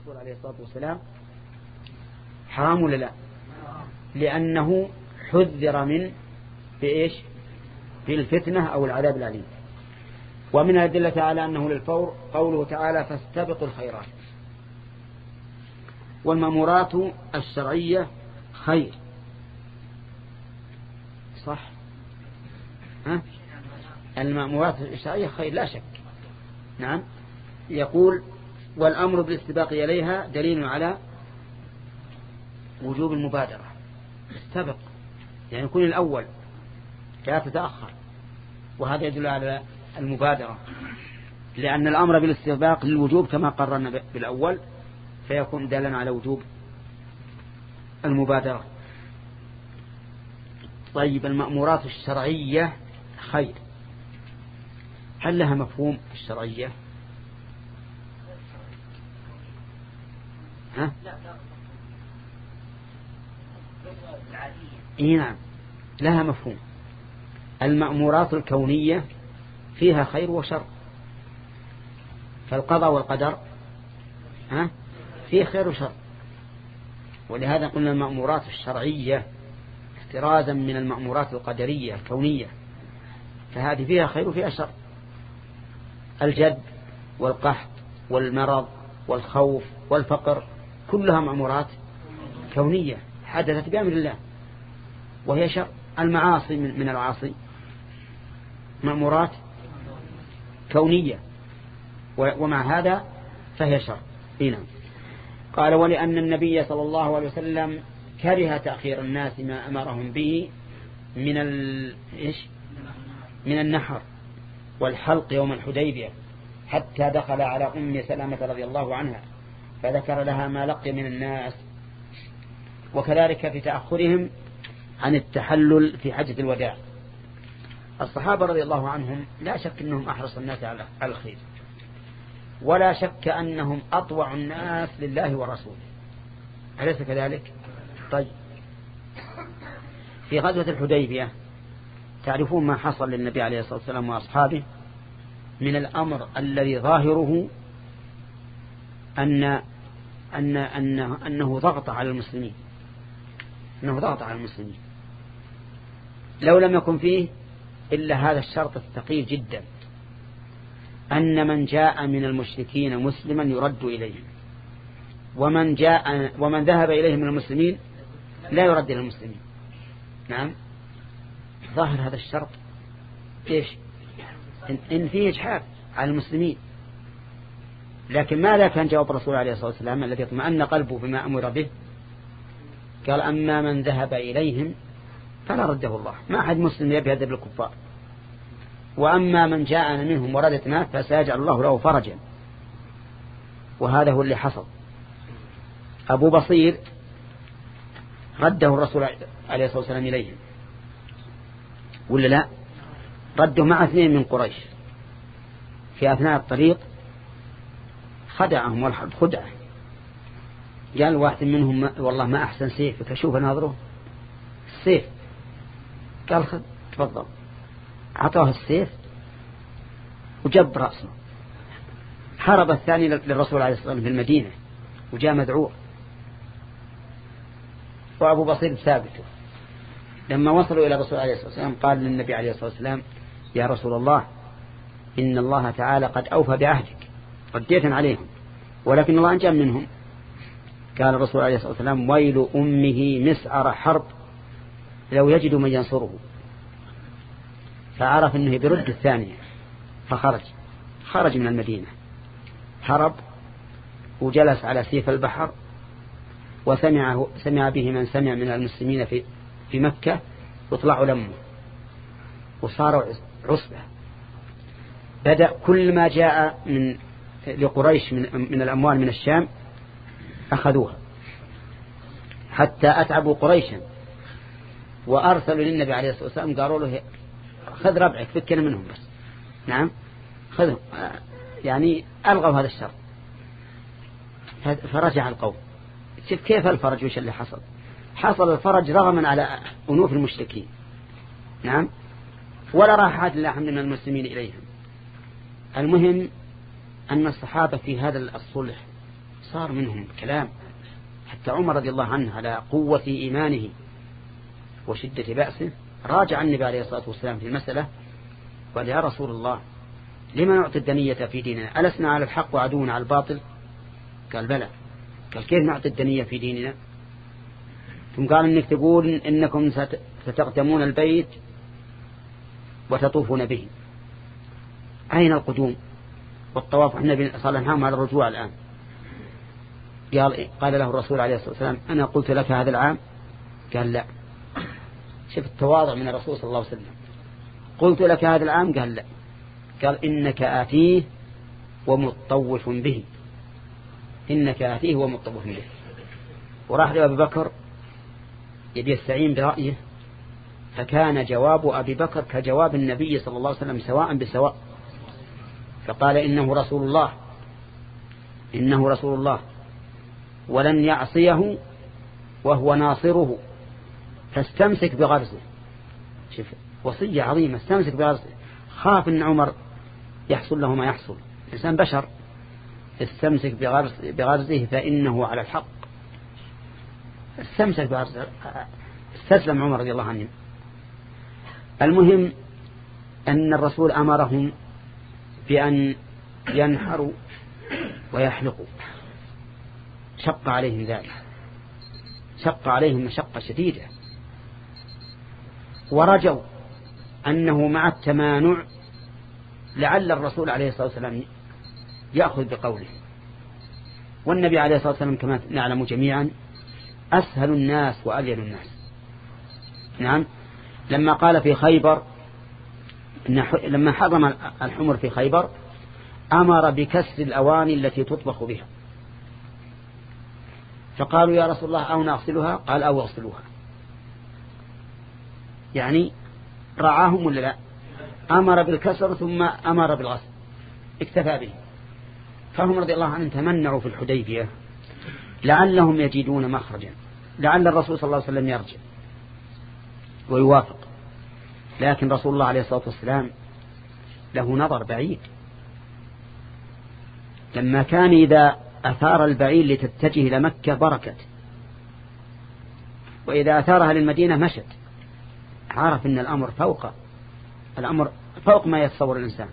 الرسول عليه الصلاة والسلام حرام ولا لا؟ لأنه حذر من بإيش؟ بالفتنة أو العذاب الأليم. ومن الأدلة على أنه للفور قوله تعالى فاستبقوا الخيرات. والمأمورات الشرعية خير، صح؟ المأمورات الشرعية خير لا شك. نعم. يقول والأمر بالاستباق إليها دليل على وجوب المبادرة. استبق يعني يكون الأول لا تتأخر، وهذا يدل على المبادرة، لأن الأمر بالاستباق للوجوب كما قررنا بالأول، فيكون دالا على وجوب المبادرة. طيب المأمورات الشرعية خير، هل لها مفهوم الشرعية؟ ها؟ نعم لها مفهوم. المأمورات الكونية فيها خير وشر، فالقضاء والقدر فيه خير وشر، ولهذا قلنا المأمورات الشرعية احترازا من المأمورات القدرية الكونية، فهذه فيها خير وفيها شر. الجد والقحط والمرض والخوف والفقر كلها مأمورات كونية حدثت بأمر الله وهي شر. المعاصي من العاصي مأمورات كونية ومع هذا فهي شر. هنا قال ولأن النبي صلى الله عليه وسلم كره تأخير الناس ما أمرهم به من النحر والحلق يوم الحديبية، حتى دخل على أم سلمة رضي الله عنها فذكر لها ما لقي من الناس. وكذلك في تأخرهم عن التحلل في حجة الوداع. الصحابة رضي الله عنهم لا شك أنهم أحرص الناس على الخير، ولا شك أنهم أطوع الناس لله ورسوله، أليس كذلك؟ طيب في غزوة الحديبية تعرفون ما حصل للنبي عليه الصلاة والسلام وأصحابه من الأمر الذي ظاهره أنه ضغط على المسلمين، لو لم يكن فيه إلا هذا الشرط الثقيل جدا، أن من جاء من المشركين مسلما يرد إليه، ومن ذهب إليه من المسلمين لا يرد إلى المسلمين. نعم ظاهر هذا الشرط إيش؟ إن فيه إجحاف على المسلمين. لكن ماذا كان جواب الرسول عليه الصلاة والسلام الذي اطمأن قلبه بما أمر به؟ قال أما من ذهب إليهم فلا رده الله، ما أحد مسلم يبهد بالكفار، وأما من جاءنا منهم وردتنا فسيجعل الله له فرجا. وهذا هو اللي حصل. أبو بصير رده الرسول عليه الصلاة والسلام إليهم ولا لا؟ رده مع 2 من قريش في أثناء الطريق، خدعهم والحرب خدعة. قال واحد منهم والله ما أحسن سيفك، أشوف ناظره السيف. قال خذ تفضل، أعطاه السيف وجب رأسه. حارب الثاني للرسول عليه الصلاة والسلام في المدينة وجاء مذعور، وأبو بصير ثابته. لما وصلوا إلى الرسول عليه الصلاة والسلام قال للنبي عليه الصلاة والسلام يا رسول الله إن الله تعالى قد أوفى بعهدك، رديت عليهم ولكن الله أنجى منهم. قال الرسول عليه الصلاة والسلام ويل أمه مسعر حرب لو يجد من ينصره. فعرف أنه برد الثانية فخرج من المدينة، هرب وجلس على سيف البحر، وسمع به من سمع من المسلمين في مكة، وطلعوا لمه وصاروا عصبة. بدأ كل ما جاء لقريش من الأموال من الشام أخذوها، حتى أتعبوا قريشا، وأرسلوا للنبي عليه الصلاة والسلام قالوا له خذ ربعك فكنا منهم بس. نعم خذهم، يعني ألغوا هذا الشر. فرجع القوم. شوف كيف الفرج وش اللي حصل الفرج رغما على أنوف المشركين. نعم ولا راح أحد لا حمد من المسلمين إليهم. المهم أن الصحابة في هذا الصلح صار منهم كلام. حتى عمر رضي الله عنه على قوة إيمانه وشدة بأسه راجع النبي عليه الصلاة والسلام في المسألة، قال يا رسول الله لما نعطي الدنية في ديننا؟ ألسنا على الحق وعدونا على الباطل؟ قال بلى. قال كيف نعطي الدنية في ديننا؟ ثم قال إنك تقول إنكم ستقدمون البيت وتطوفون به، أين القدوم والطواف؟ النبي صلى الله عليه وسلم على الرجوع الآن. قال له الرسول عليه الصلاة والسلام أنا قلت لك هذا العام؟ قال لا. شوف التواضع من الرسول صلى الله عليه وسلم. قلت لك هذا العام؟ قال لا. قال إنك آتيه ومطوف به، إنك آتيه ومطوف به. وراح لأبي بكر يبي يستعين برأيه، فكان جواب أبي بكر كجواب النبي صلى الله عليه وسلم سواء بسواء، فقال إنه رسول الله، إنه رسول الله ولن يعصيه وهو ناصره، فاستمسك بغرزه. شوف وصية عظيمة، استمسك بغرزه. خاف أن عمر يحصل له ما يحصل، إنسان بشر. استمسك بغرزه فإنه على الحق. استمسك بغرزه، استسلم عمر رضي الله عنه. المهم أن الرسول أمرهم بأن ينحروا ويحلقوا، شق عليهم ذلك، شق عليهم مشقة شديدة، ورجوا أنه مع التمانع لعل الرسول عليه الصلاة والسلام يأخذ بقوله. والنبي عليه الصلاة والسلام كما نعلم جميعا أسهل الناس وألين الناس. نعم، لما قال في خيبر لما حرم الحمر في خيبر أمر بكسر الأواني التي تطبخ بها، فقالوا يا رسول الله أو نغسلها؟ قال أو اغسلوها. يعني رعاهم ولا لا؟ أمر بالكسر ثم أمر بالغسل، اكتفى به. فهم رضي الله عنهم تمنعوا في الحديبية لعلهم يجدون مخرجا، لعل الرسول صلى الله عليه وسلم يرجع ويوافق. لكن رسول الله عليه الصلاة والسلام له نظر بعيد، لما كان إذا أثار البعير لتتجه إلى مكة بركت، وإذا أثارها للمدينة مشت. عارف أن الأمر فوق ما يتصور الإنسان.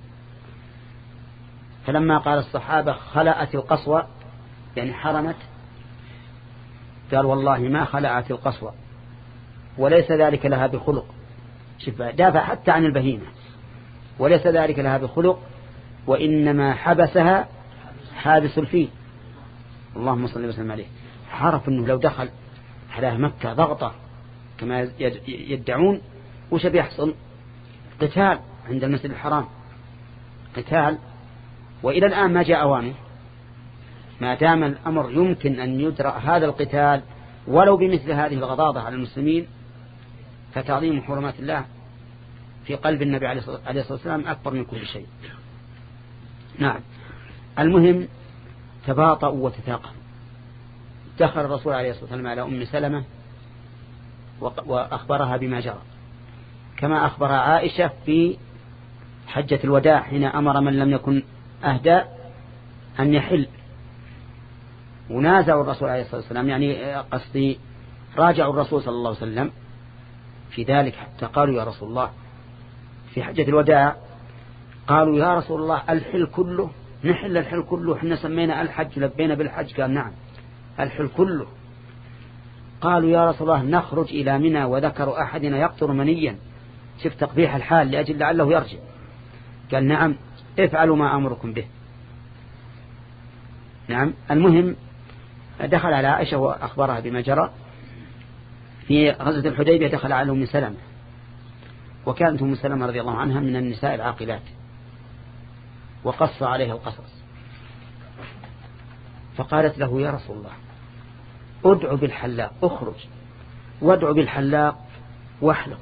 فلما قال الصحابة خلأت القصوى يعني حرمت، قال والله ما خلأت القصوى وليس ذلك لها بخلق. شوف دافع حتى عن البهيمة، وليس ذلك لها بخلق وإنما حبسها حابس الفيل. اللهم صل وسلم عليه. عرف أنه لو دخل على مكة ضغطة كما يدعون وش بيحصل؟ قتال عند المسجد الحرام، قتال. وإلى الآن ما جاء أوانه. ما دام الأمر يمكن أن يدرأ هذا القتال ولو بمثل هذه الغضاضة على المسلمين، فتعظيم حرمات الله في قلب النبي عليه الصلاة والسلام أكبر من كل شيء. نعم. المهم تباطؤوا وتثاقلوا. دخل الرسول عليه الصلاة والسلام على أم سلمة وأخبرها بما جرى، كما أخبر عائشة في حجة الوداع حين أمر من لم يكن أهدى أن يحل. ونازعوا الرسول عليه الصلاة والسلام، يعني قصدي راجعوا الرسول صلى الله عليه وسلم في ذلك، حتى قالوا يا رسول الله في حجة الوداع، قالوا يا رسول الله الحل كله، نحل الحل كله، احنا سمينا الحج لبينا بالحج. قال نعم الحل كله. قالوا يا رسول الله نخرج إلى منى وذكر أحدنا يقطر منيا. شوف تقبيح الحال لأجل لعله يرجع. قال نعم افعلوا ما أمركم به. نعم. المهم دخل على عائشة وأخبرها بما جرى. في غزوة الحديبية دخل على أم سلمة، وكانت أم سلمة رضي الله عنها من النساء العاقلات، وقص عليها القصص. فقالت له يا رسول الله ادعو بالحلاق، اخرج وادعو بالحلاق واحلق.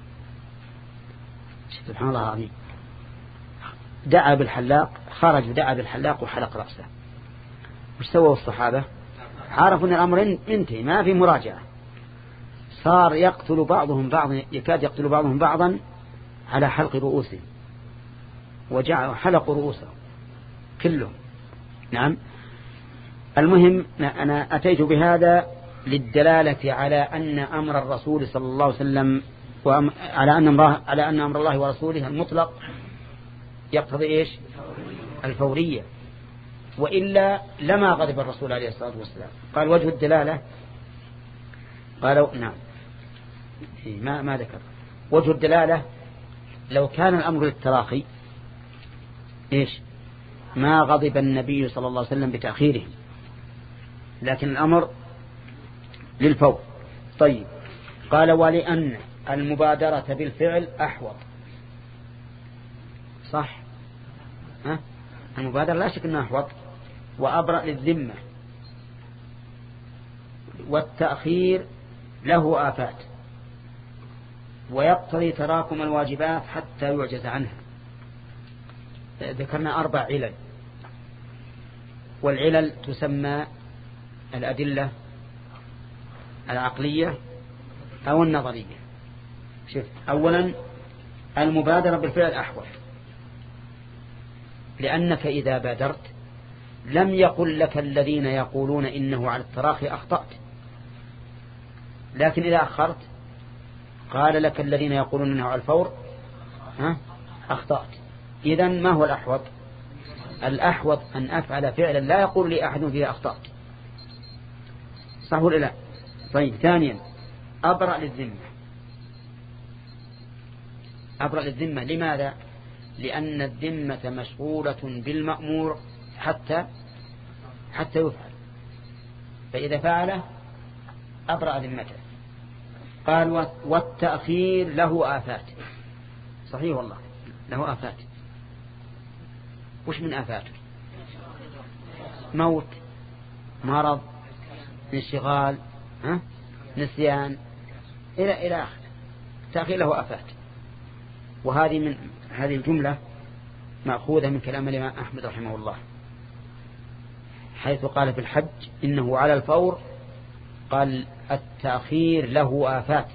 سبحان الله العظيم. دعا بالحلاق، خرج ودعا بالحلاق وحلق رأسه. وش سووا الصحابة؟ عارفوا أن الأمر انتهي، ما في مراجعة. صار يقتل بعضهم بعضا، يكاد يقتل بعضهم بعضا على حلق رؤوسهم، وجعلوا حلقوا رؤوسهم كلهم. نعم. المهم أنا أتيت بهذا للدلالة على أن أمر الرسول صلى الله عليه وسلم على أن أمر الله ورسوله المطلق يقتضي إيش؟ الفورية، وإلا لما غضب الرسول عليه الصلاة والسلام. قال وجه الدلالة، قالوا نعم ما ذكر وجه الدلالة. لو كان الأمر للتراخي إيش؟ ما غضب النبي صلى الله عليه وسلم بتأخيره، لكن الأمر للفور. طيب، قال ولأن المبادرة بالفعل أحوط. صح، المبادرة لا شك أنها أحوط وأبرأ للذمة، والتأخير له آفات ويقتضي تراكم الواجبات حتى يعجز عنها. ذكرنا 4 علل، والعلل تسمى الأدلة العقلية أو النظرية. شوف، أولا المبادرة بالفعل أحوط، لأنك إذا بادرت لم يقل لك الذين يقولون إنه على التراخي أخطأت، لكن إذا أخرت قال لك الذين يقولون إنه على الفور أخطأت. إذن ما هو الأحوط؟ الأحوط أن أفعل فعلا لا يقول لي أحد فيه أخطأت. صح ولا لا؟ طيب، ثانيا أبرأ للذمة. أبرأ للذمة لماذا؟ لأن الذمة مشغولة بالمأمور حتى يفعل، فإذا فعله أبرأ ذمته. قال والتأخير له آفات. صحيح والله، له آفات. وش من آفاته؟ موت، مرض، انشغال، نسيان، إلى آخر. التأخير له آفات، وهذه هذه الجملة مأخوذة من كلام الإمام أحمد رحمه الله، حيث قال في الحج إنه على الفور، قال التأخير له آفات.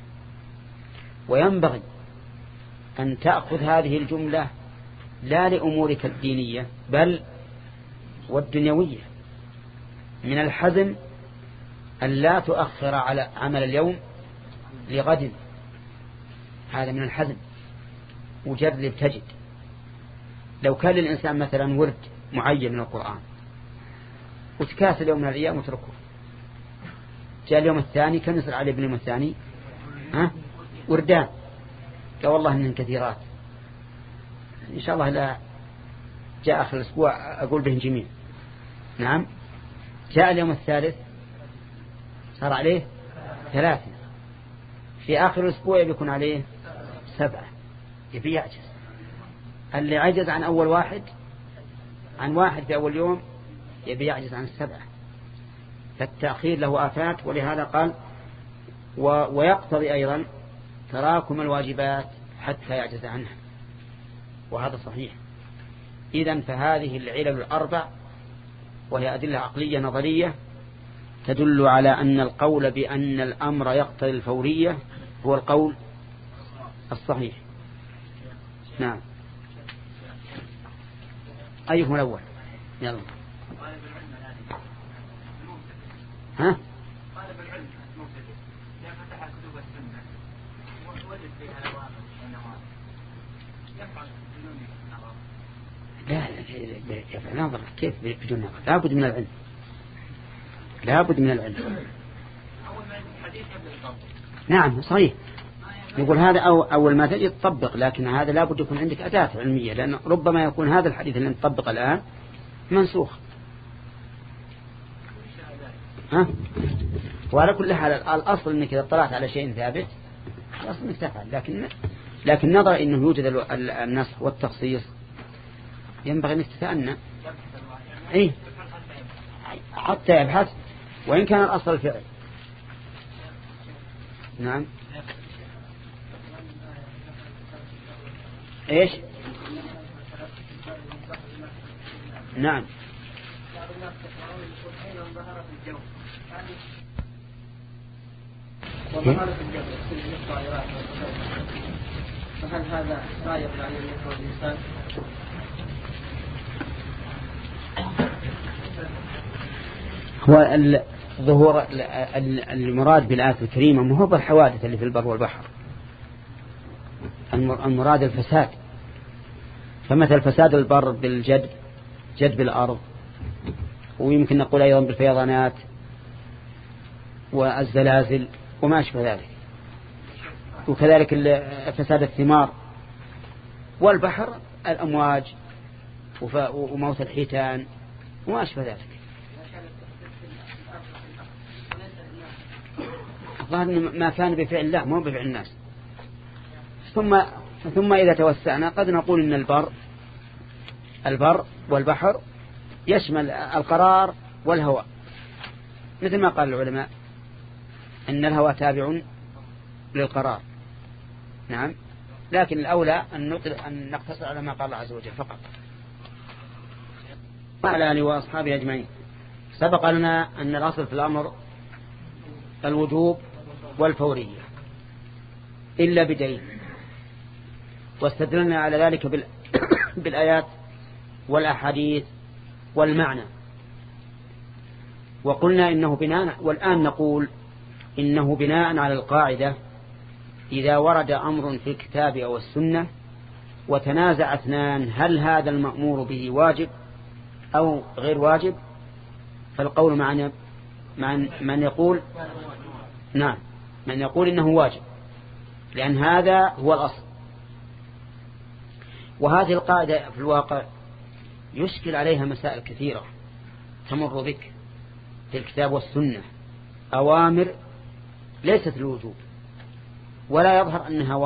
وينبغي أن تأخذ هذه الجملة لا لأمورك الدينية بل والدنيوية. من الحزم أن لا تؤخر على عمل اليوم لغد، هذا من الحزم. وجرب تجد لو كان للإنسان مثلا ورد معين من القرآن وتكاسل يوم من الأيام وتركه، جاء اليوم الثاني كان يصل عليه باليوم الثاني وردان، قال والله إنهن كثيرات، إن شاء الله لا جاء آخر الأسبوع أقول بهن جميع. نعم، جاء اليوم الثالث صار عليه 3، في آخر الأسبوع بيكون عليه 7، يبي يعجز. اللي عجز عن أول واحد في أول يوم يبي يعجز عن 7. فالتأخير له آفات، ولهذا قال ويقتضي أيضا تراكم الواجبات حتى يعجز عنها، وهذا صحيح. إذن فهذه العلل ال4 وهي أدلة عقلية نظرية تدل على أن القول بأن الأمر يقتضي الفورية هو القول الصحيح. نعم، أيهم الأول؟ يلا. ها؟ لا يفعل نظر كيف بدون نظر؟ لابد من العلم، لابد من العلم. نعم صحيح، يقول هذا أول ما تجي تطبق، لكن هذا لابد يكون عندك أداة علمية، لأن ربما يكون هذا الحديث اللي نطبق الآن منسوخ. وعلى كل حال الأصل أنك إذا اطلعت على شيء ثابت الأصل أنك تفعل، لكن نظر أنه يوجد النسخ والتخصيص ينبغي أنك تتأنى حتى يبحث، وإن كان الأصل الفعل. نعم، إيش؟ نعم، وظهرت الجبل في الطائرات، فهل هذا سائق على يده الإنسان؟ هو ظهور المراد بالآية الكريمة ما هو بالحوادث اللي في البر والبحر، المراد الفساد. فمثل فساد البر بالجدب، جدب الأرض، ويمكن نقول أيضا بالفيضانات والزلازل وما أشبه ذلك، وكذلك فساد الثمار، والبحر الأمواج وموت الحيتان وما أشبه ذلك. الظاهر ما كان بفعل الله مو بفعل الناس. ثم إذا توسعنا قد نقول إن البر والبحر يشمل القرار والهواء، مثل ما قال العلماء إن الهواء تابع للقرار. نعم، لكن الأولى أن نقتصر على ما قال الله عز وجل فقط. وعلى آله وأصحابه أجمعين. سبق لنا أن الأصل في الأمر الوجوب والفورية إلا بدليل، واستدلنا على ذلك بالآيات والأحاديث والمعنى، وقلنا إنه بناء، والآن نقول إنه بناء على القاعدة إذا ورد أمر في الكتاب أو السنة وتنازع اثنان هل هذا المأمور به واجب أو غير واجب، فالقول مع من يقول نعم، من يقول إنه واجب، لأن هذا هو الأصل. وهذه القاعدة في الواقع يشكل عليها مسائل كثيرة تمر بك في الكتاب والسنة، أوامر ليست الوجوب ولا يظهر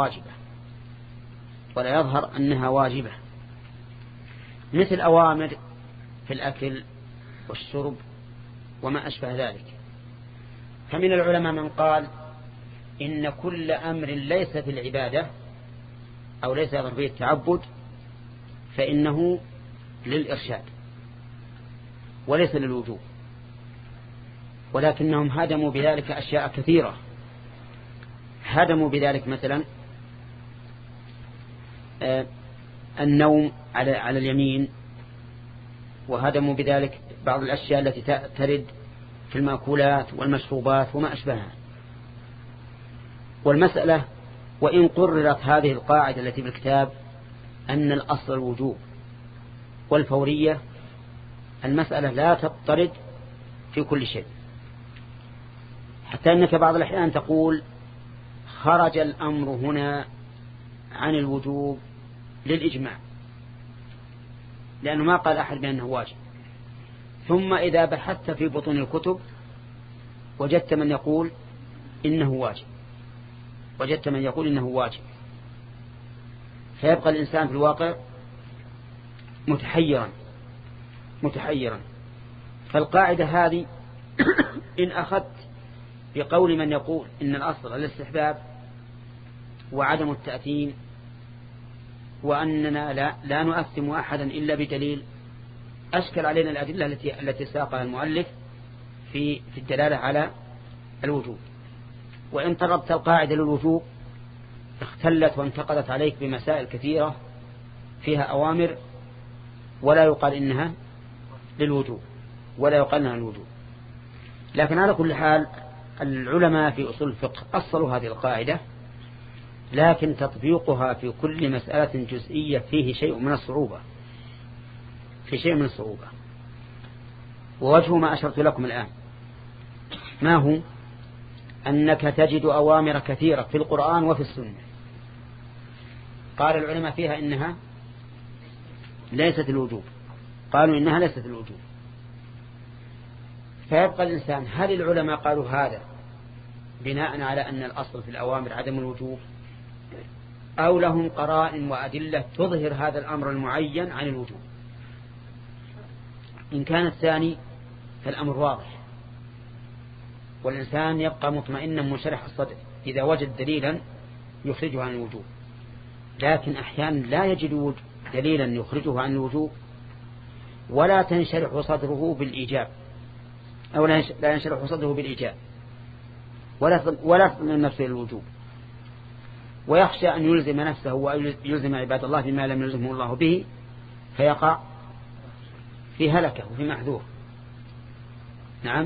أنها واجبة، مثل أوامر في الأكل والشرب وما أشبه ذلك. فمن العلماء من قال إن كل أمر ليس في العبادة أو ليس يظهر فيه التعبد فإنه للإرشاد وليس للوجوب، ولكنهم هدموا بذلك أشياء كثيرة. هدموا بذلك مثلا النوم على اليمين، وهدموا بذلك بعض الأشياء التي ترد في المأكولات والمشروبات وما أشبهها. والمسألة وإن قررت هذه القاعدة التي في الكتاب أن الأصل الوجوب والفورية، المسألة لا تضطرد في كل شيء، حتى أنك بعض الأحيان تقول خرج الأمر هنا عن الوجوب للإجماع، لأنه ما قال أحد بأنه واجب. ثم إذا بحثت في بطون الكتب وجدت من يقول إنه واجب، فيبقى الإنسان في الواقع متحيرا. فالقاعدة هذه إن أخذت بقول من يقول إن الأصل الاستحباب وعدم التأثيم وأننا لا نؤثم أحدا إلا بدليل، أشكل علينا الأدلة التي ساقها المؤلف في الدلالة على الوجوب. وإن طلبت القاعدة للوجوب اختلت وانتقدت عليك بمسائل كثيرة فيها أوامر ولا يقال إنها للوجوب لكن على كل حال العلماء في أصول الفقه أصلوا هذه القاعدة، لكن تطبيقها في كل مسألة جزئية فيه شيء من الصعوبة. ووجه ما أشرت لكم الآن ما هو؟ أنك تجد أوامر كثيرة في القرآن وفي السنة قال العلماء فيها إنها ليست الوجوب، فيبقى الإنسان هل العلماء قالوا هذا بناء على أن الأصل في الأوامر عدم الوجوب، أو لهم قرائن وأدلة تظهر هذا الأمر المعين عن الوجوب؟ إن كان الثاني فالأمر واضح، والإنسان يبقى مطمئنا منشرح الصدر إذا وجد دليلا يخرجه عن الوجوب. لكن أحيانا لا يجد دليلا يخرجه عن الوجوب ولا تنشرح صدره بالإيجاب، أو لا ينشرح صدره بالإيجاب ولا تطمئن نفسه للوجوب، ويخشى أن يلزم نفسه ويلزم عباد الله بما لم يلزمه الله به، فيقع في هلكة وفي محذور. نعم.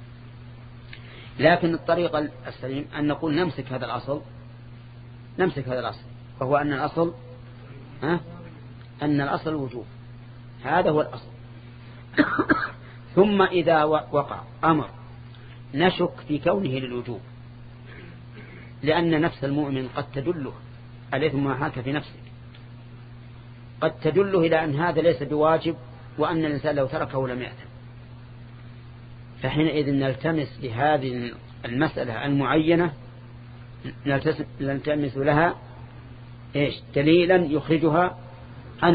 لكن الطريقة السليم أن نقول نمسك هذا الأصل وهو أن الأصل الوجوب، هذا هو الأصل. ثم إذا وقع أمر نشك في كونه للوجوب، لأن نفس المؤمن قد تدله الإثم ما حاك في نفسك، قد تدله إلى أن هذا ليس بواجب، وأن الإنسان لو تركه لم يأثم. فحينئذ نلتمس لهذه المسألة المعينة نلتمس لها دليلا يخرجها عن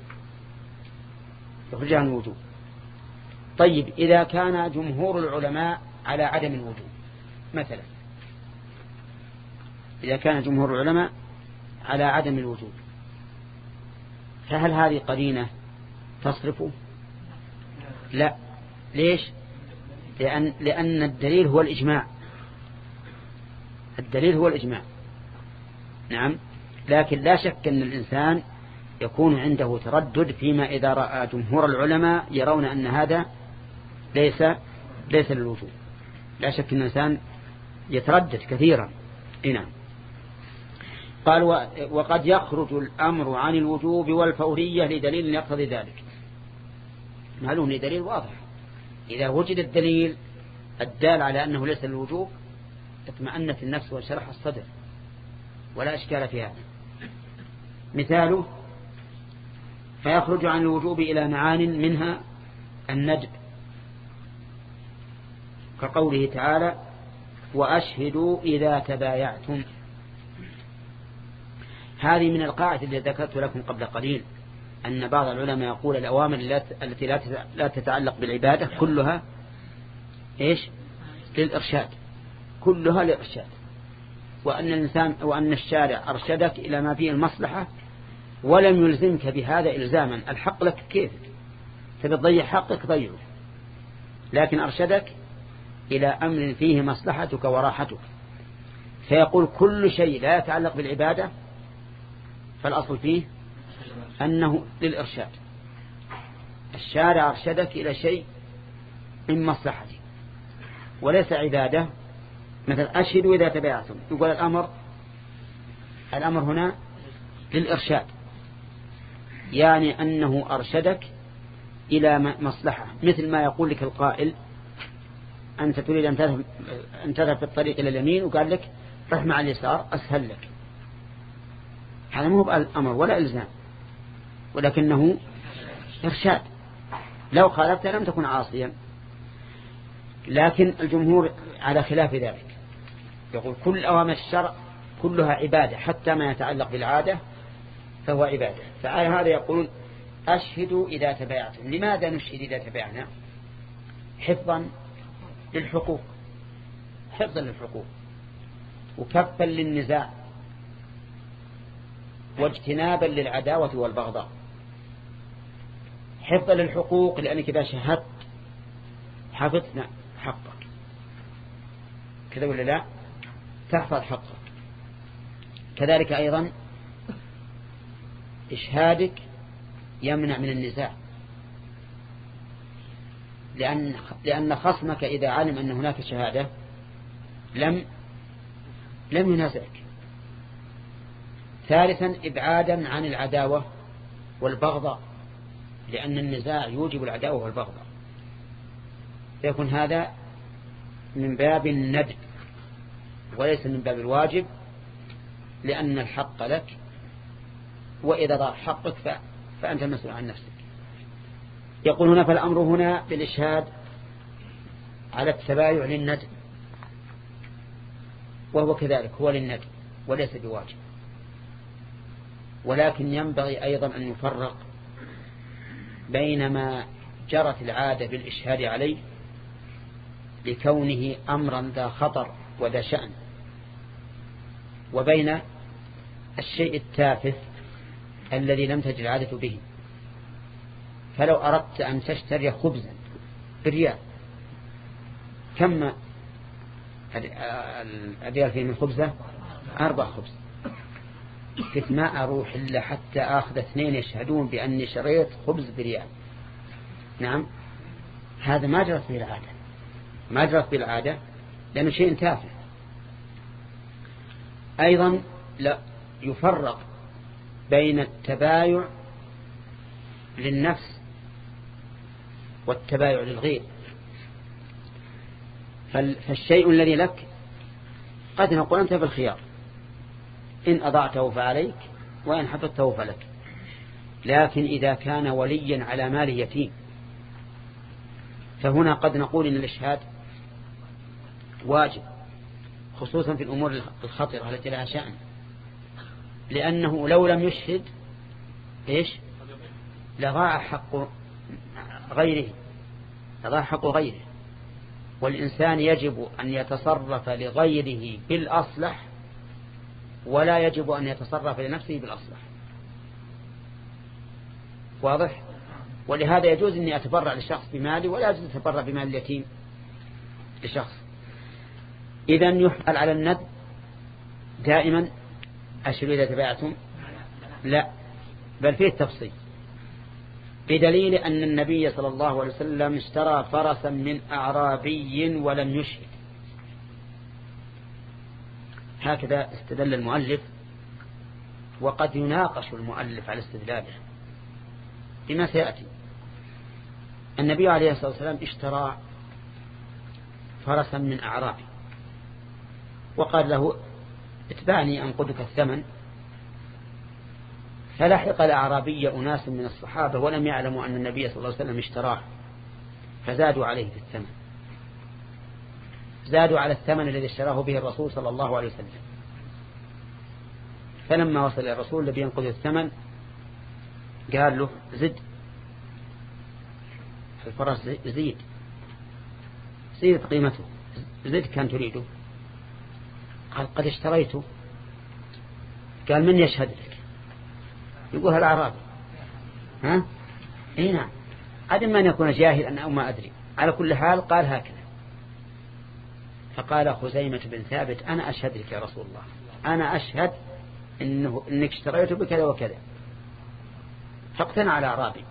الوجوب. طيب إذا كان جمهور العلماء على عدم الوجوب مثلا، إذا كان جمهور العلماء على عدم الوجوب، فهل هذه قرينة تصرفه؟ لا. ليش؟ لأن الدليل هو الإجماع. نعم. لكن لا شك أن الإنسان يكون عنده تردد فيما إذا رأى جمهور العلماء يرون أن هذا ليس للوجوب. لا شك أن الإنسان يتردد كثيرا. نعم. قال وقد يخرج الأمر عن الوجوب والفورية لدليل يقتضي ذلك. معلوم لدليل واضح، إذا وجد الدليل الدال على أنه ليس للوجوب اطمأنت النفس وشرح الصدر ولا إشكال في هذا. مثاله فيخرج عن الوجوب إلى معان منها الندب، كقوله تعالى وأشهدوا إذا تبايعتم. هذه من القاعدة التي ذكرت لكم قبل قليل، أن بعض العلماء يقول الأوامر التي لا تتعلق بالعبادة كلها للإرشاد، كلها للإرشاد، وأن الشارع أرشدك إلى ما فيه المصلحة ولم يلزمك بهذا إلزاما. الحق لك كيف تضيع حقك ضيعه، لكن أرشدك إلى أمر فيه مصلحتك وراحتك. فيقول كل شيء لا يتعلق بالعبادة فالأصل فيه أنه للإرشاد. الشارع أرشدك إلى شيء من مصلحتك وليس عبادة. مثلا أشهدوا إذا تبايعتم، يقول الأمر هنا للإرشاد، يعني أنه أرشدك إلى مصلحة، مثل ما يقول لك القائل أنت تريد أن تذهب في الطريق إلى اليمين وقال لك رح مع اليسار أسهل لك. هذا مو بأمر ولا إلزام، ولكنه إرشاد. لو خالفت لم تكن عاصيا. لكن الجمهور على خلاف ذلك، يقول كل أوامر الشرع كلها عبادة، حتى ما يتعلق بالعادة فهو عبادة. فآية هذا يقول أشهدوا إذا تبايعتم. لماذا نشهد إذا تبايعنا؟ حفظا للحقوق، وكفا للنزاع، واجتنابا للعداوة والبغضاء. حفظا للحقوق لأنك إذا شهدت حفظنا حقك، كذا ولا لا؟ تحفظ حقك. كذلك أيضا إشهادك يمنع من النزاع، لأن خصمك إذا علم أن هناك شهادة لم ينازعك. ثالثا إبعادا عن العداوة والبغضاء، لأن النزاع يوجب العداوة والبغضاء. فيكون هذا من باب الندب وليس من باب الواجب، لأن الحق لك، وإذا ضاع حقك فأنت مسؤول عن نفسك. يقول هنا فالأمر هنا بالإشهاد على التبايع للندب، وهو كذلك هو للندب وليس بواجب. ولكن ينبغي أيضا أن يفرق بين ما جرت العادة بالإشهاد عليه لكونه أمرا ذا خطر وذا شأن، وبين الشيء التافه الذي لم تجر العادة به. فلو أردت أن تشتري خبزا بريال، كم الريال فيه من خبزة؟ 4 خبز. قلت ما أروح إلا حتى أخذ 2 يشهدون بأني شريت خبز بريال. نعم، هذا ما جرت به العادة، ما جرت بالعادة لأنه شيء تافه. أيضا لا يفرق بين التبايع للنفس والتبايع للغير. فالشيء الذي لك قد نقول أنت بالخيار، إن أضعته فعليك وإن حفظته فلك. لكن إذا كان وليا على مال يتيم فهنا قد نقول إن الإشهاد واجب، خصوصا في الأمور الخطرة التي لها شأن، لأنه لو لم يشهد لضاع حق غيره، والإنسان يجب أن يتصرف لغيره بالأصلح ولا يجب أن يتصرف لنفسه بالأصلح. واضح؟ ولهذا يجوز أني أتبرع للشخص بمالي ولا يجوز أتبرع بمال اليتيم لشخص. إذن يحمل على الند دائما أشهدوا إذا تبايعتم؟ لا، بل فيه التفصيل، بدليل أن النبي صلى الله عليه وسلم اشترى فرسا من أعرابي ولم يشهد. هكذا استدل المؤلف، وقد يناقش المؤلف على استدلاله بما سيأتي. النبي عليه الصلاة والسلام اشترى فرسا من أعرابي وقال له اتبعني أنقذك الثمن، فلحق الأعرابي أناس من الصحابة ولم يعلموا أن النبي صلى الله عليه وسلم اشتراه، فزادوا عليه في الثمن، زادوا على الثمن الذي اشتراه به الرسول صلى الله عليه وسلم. فلما وصل الرسول الذي ينقذ الثمن قال له زد الفرس، زيد قيمته، زد كان تريده. قال قد اشتريته. قال من يشهد لك؟ يقول الأعرابي. ها؟ اي نعم، عدم من يكون جاهلا أو ما أدري. على كل حال قال هكذا. فقال خزيمة بن ثابت أنا أشهد لك يا رسول الله، أنا أشهد إنك اشتريته بكذا وكذا. فاقتنع الأعرابي،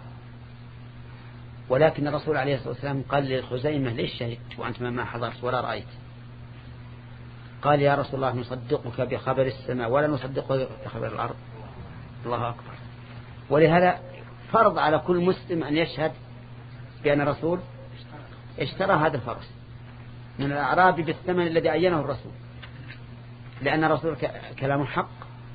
ولكن الرسول عليه الصلاة والسلام قال للخزيمة ليش شهدت وأنت ما حضرت ولا رأيت؟ قال يا رسول الله نصدقك بخبر السماء ولا نصدقك بخبر الأرض. الله أكبر. ولهذا فرض على كل مسلم أن يشهد بأن الرسول اشترى هذا الفرس من الأعرابي بالثمن الذي عينه الرسول، لأن الرسول كلامه حق.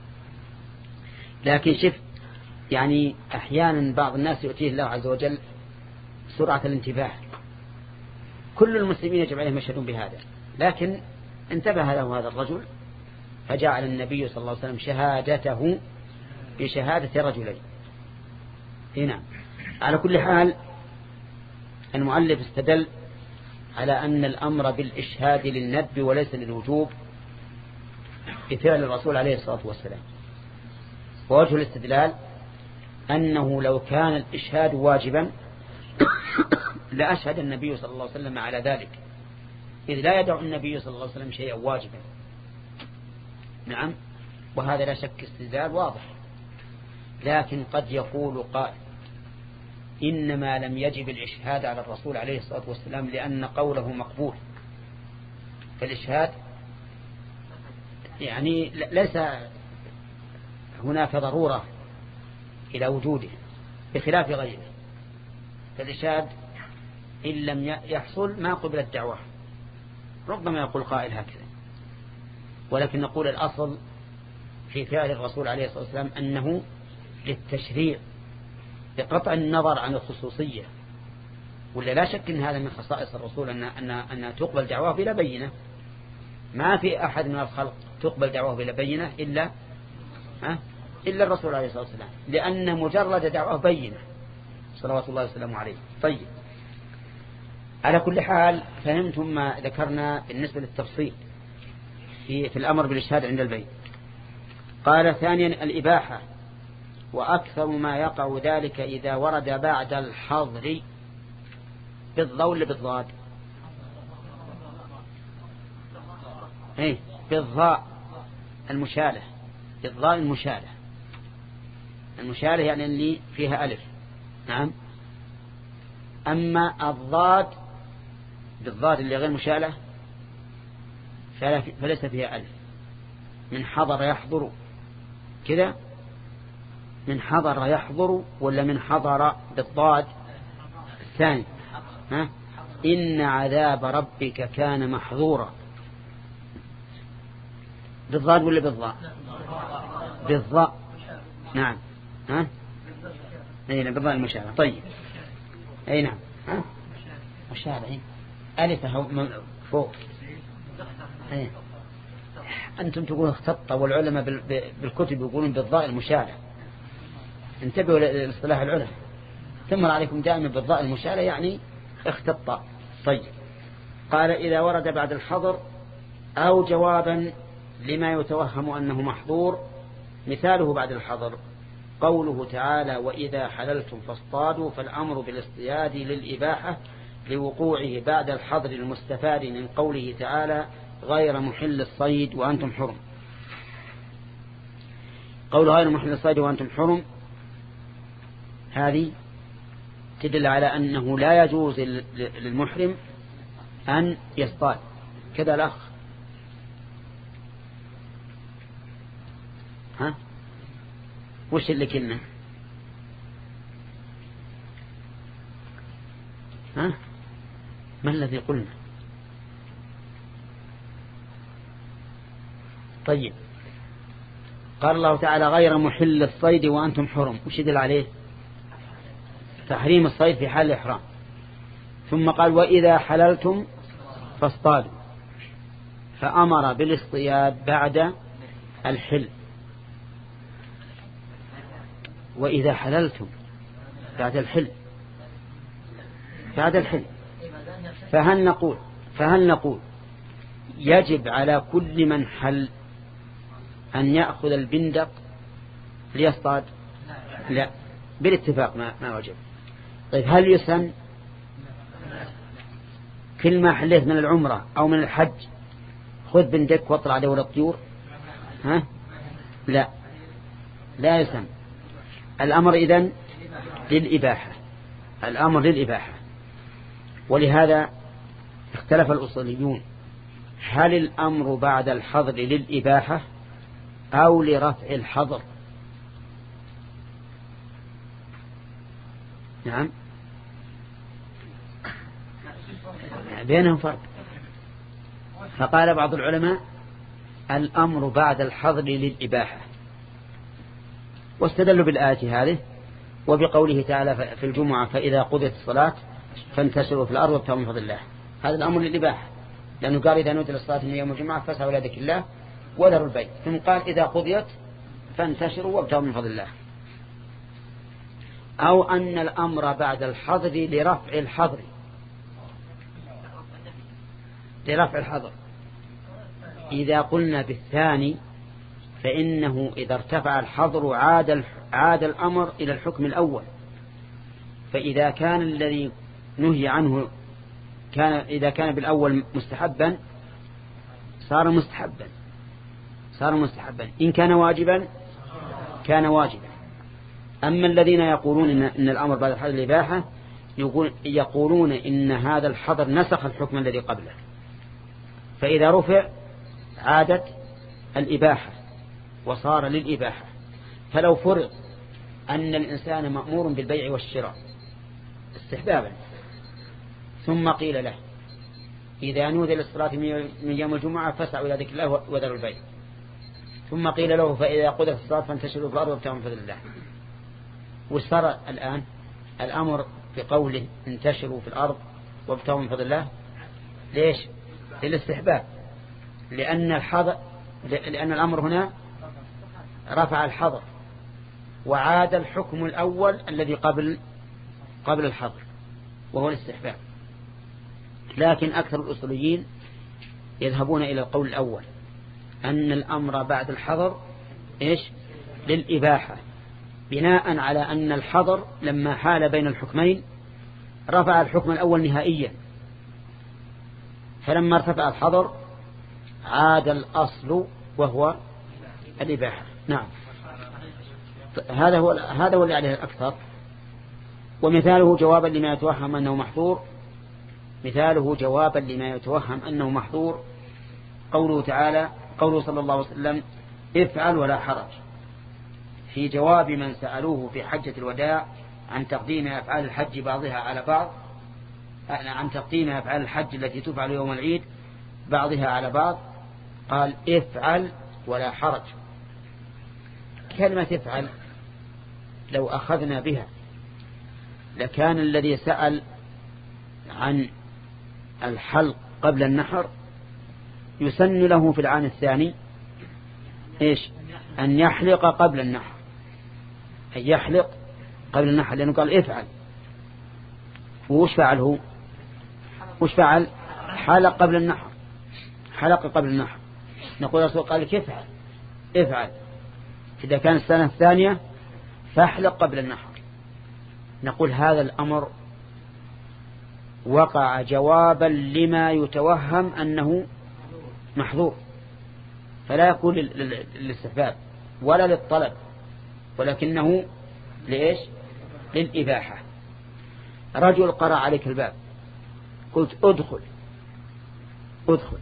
لكن شف يعني أحيانا بعض الناس يؤتيه الله عز وجل سرعة الانتباه، كل المسلمين يجب عليهم يشهدون بهذا، لكن انتبه له هذا الرجل فجعل النبي صلى الله عليه وسلم شهادته بشهادة رجلين. هنا على كل حال المؤلف استدل على أن الأمر بالإشهاد للندب وليس للوجوب بفعل الرسول عليه الصلاة والسلام. ووجه الاستدلال أنه لو كان الإشهاد واجبا لأشهد النبي صلى الله عليه وسلم على ذلك، إذ لا يدع النبي صلى الله عليه وسلم شيئا واجبا. نعم، وهذا لا شك استدلال واضح. لكن قد يقول قائل إنما لم يجب الإشهاد على الرسول عليه الصلاة والسلام لأن قوله مقبول، فالإشهاد يعني ليس هناك ضرورة إلى وجوده بخلاف غيره. فالإشهاد إن لم يحصل ما قبل الدعوة. ربما يقول قائل هكذا، ولكن نقول الأصل في فعل الرسول عليه الصلاة والسلام أنه للتشريع بقطع النظر عن الخصوصية، ولا لا شك أن هذا من خصائص الرسول أن تقبل دعواه بلا بينة. ما في أحد من الخلق تقبل دعواه بلا بينة إلا الرسول عليه الصلاة والسلام، لأن مجرد دعواه بينة صلوات الله وسلامه عليه. طيب، على كل حال فهمتم ما ذكرنا بالنسبة للتفصيل في الأمر بالإشهاد عند البيع. قال ثانيا الإباحة، وأكثر ما يقع ذلك إذا ورد بعد الحظر بالضاء ولا بالضاد؟ بالضاء المشالة، بالضاء المشالة. المشالة يعني اللي فيها ألف. نعم. أما الضاد بالضاد اللي غير مشالة فليس فيها ألف. من حضر يحضر كذا، من حضر يحضر، ولا من حضر بالضاد الثاني؟ ها؟ إن عذاب ربك كان محظورا. بالضاد ولا بالضاء؟ بالضاء. نعم. ها؟ أي نعم بالضاء المشابه. طيب أي نعم. ها؟ مشابه ألف فوق. أي. أنتم تقولون اختط، والعلماء بالكتب يقولون بالضاء المشابه. انتبهوا لاصطلاح العلماء. تمر عليكم دائما بالضاء المشابه يعني اختط. طيب قال إذا ورد بعد الحظر أو جوابا لما يتوهم أنه محظور. مثاله بعد الحظر قوله تعالى وإذا حللتم فاصطادوا، فالأمر بالاصطياد للإباحة لوقوعه بعد الحظر المستفاد من قوله تعالى غير محل الصيد وأنتم حرم. قول غير محل الصيد وأنتم حرم هذه تدل على أنه لا يجوز للمحرم أن يصطاد. كذا الأخ ها وش اللي كنا ها ما الذي قلنا؟ طيب قال الله تعالى غير محل الصيد وأنتم حرم، وش يدل عليه؟ تحريم الصيد في حال الإحرام. ثم قال وإذا حللتم فاصطادوا، فأمر بالاصطياد بعد الحل. وإذا حللتم بعد الحل، بعد الحل. فهل نقول يجب على كل من حل أن يأخذ البندق ليصطاد؟ لا، بالاتفاق ما وجب. طيب هل يسن كل ما حليت من العمرة أو من الحج خذ بندق واطلع دور الطيور؟ ها؟ لا يسن. الأمر إذن للإباحة، الأمر للإباحة. ولهذا اختلف الأصوليون هل الأمر بعد الحظر للإباحة أو لرفع الحظر؟ نعم بينهم فرق. فقال بعض العلماء الأمر بعد الحظر للإباحة، واستدلوا بالآية هذه وبقوله تعالى في الجمعة فإذا قضيت الصلاة فانتشروا في الأرض وابتغوا من فضل الله. هذا الأمر للإباحة، لأنه قال إذا نودي للصلاة من يوم الجمعة فاسعوا إلى ذكر الله وذروا البيع. ثم قال إذا قضيت فانتشروا وابتغوا من فضل الله. أو أن الأمر بعد الحظر لرفع الحظر، لرفع الحظر. إذا قلنا بالثاني فإنه إذا ارتفع الحظر عاد الأمر إلى الحكم الأول. فإذا كان الذي نهي عنه إذا كان بالأول مستحبا صار مستحبا، إن كان واجبا كان واجبا. أما الذين يقولون إن الأمر بعد الحظر الإباحة يقولون إن هذا الحظر نسخ الحكم الذي قبله، فإذا رفع عادت الإباحة وصار للإباحة. فلو فرض أن الإنسان مأمور بالبيع والشراء استحبابا، ثم قيل له إذا نودي للصلاة من يوم الجمعة فاسعوا إلى ذكر الله وذروا البيع، ثم قيل له فإذا قضت الصلاة فانتشروا في الأرض وابتغوا من فضل الله. وصار الآن الأمر بقوله انتشروا في الأرض وابتغوا من فضل الله ليش؟ للاستحباب، لأن الأمر هنا رفع الحظر وعاد الحكم الأول الذي قبل الحظر وهو الاستحباب. لكن أكثر الأصوليين يذهبون إلى القول الأول أن الأمر بعد الحظر إيش؟ للإباحة، بناء على أن الحظر لما حال بين الحكمين رفع الحكم الأول نهائيا، فلما ارتفع الحظر عاد الأصل وهو الإباحة. نعم هذا هو اللي عليه الأكثر. ومثاله جوابا لما يتوهم أنه محظور مثاله جوابا لما يتوهم أنه محظور قوله تعالى، قوله صلى الله عليه وسلم افعل ولا حرج، في جواب من سألوه في حجة الوداع عن تقديم أفعال الحج بعضها على بعض، عن تقديم أفعال الحج التي تفعل يوم العيد بعضها على بعض، قال افعل ولا حرج. كلمة افعل لو أخذنا بها لكان الذي سأل عن الحلق قبل النحر يسن له في العام الثاني إيش؟ أن يحلق قبل النحر، أن يحلق قبل النحر، لأنه قال افعل. وش فعل هو؟ وش فعل؟ حلق قبل النحر، حلق قبل النحر. نقول الرسول قال لك افعل، افعل إذا كان السنة الثانية فاحلق قبل النحر. نقول هذا الأمر وقع جوابا لما يتوهم أنه محظور، فلا يكون للاستحباب ولا للطلب، ولكنه لإيش؟ للإباحة. رجل قرأ عليك الباب، قلت ادخل، ادخل،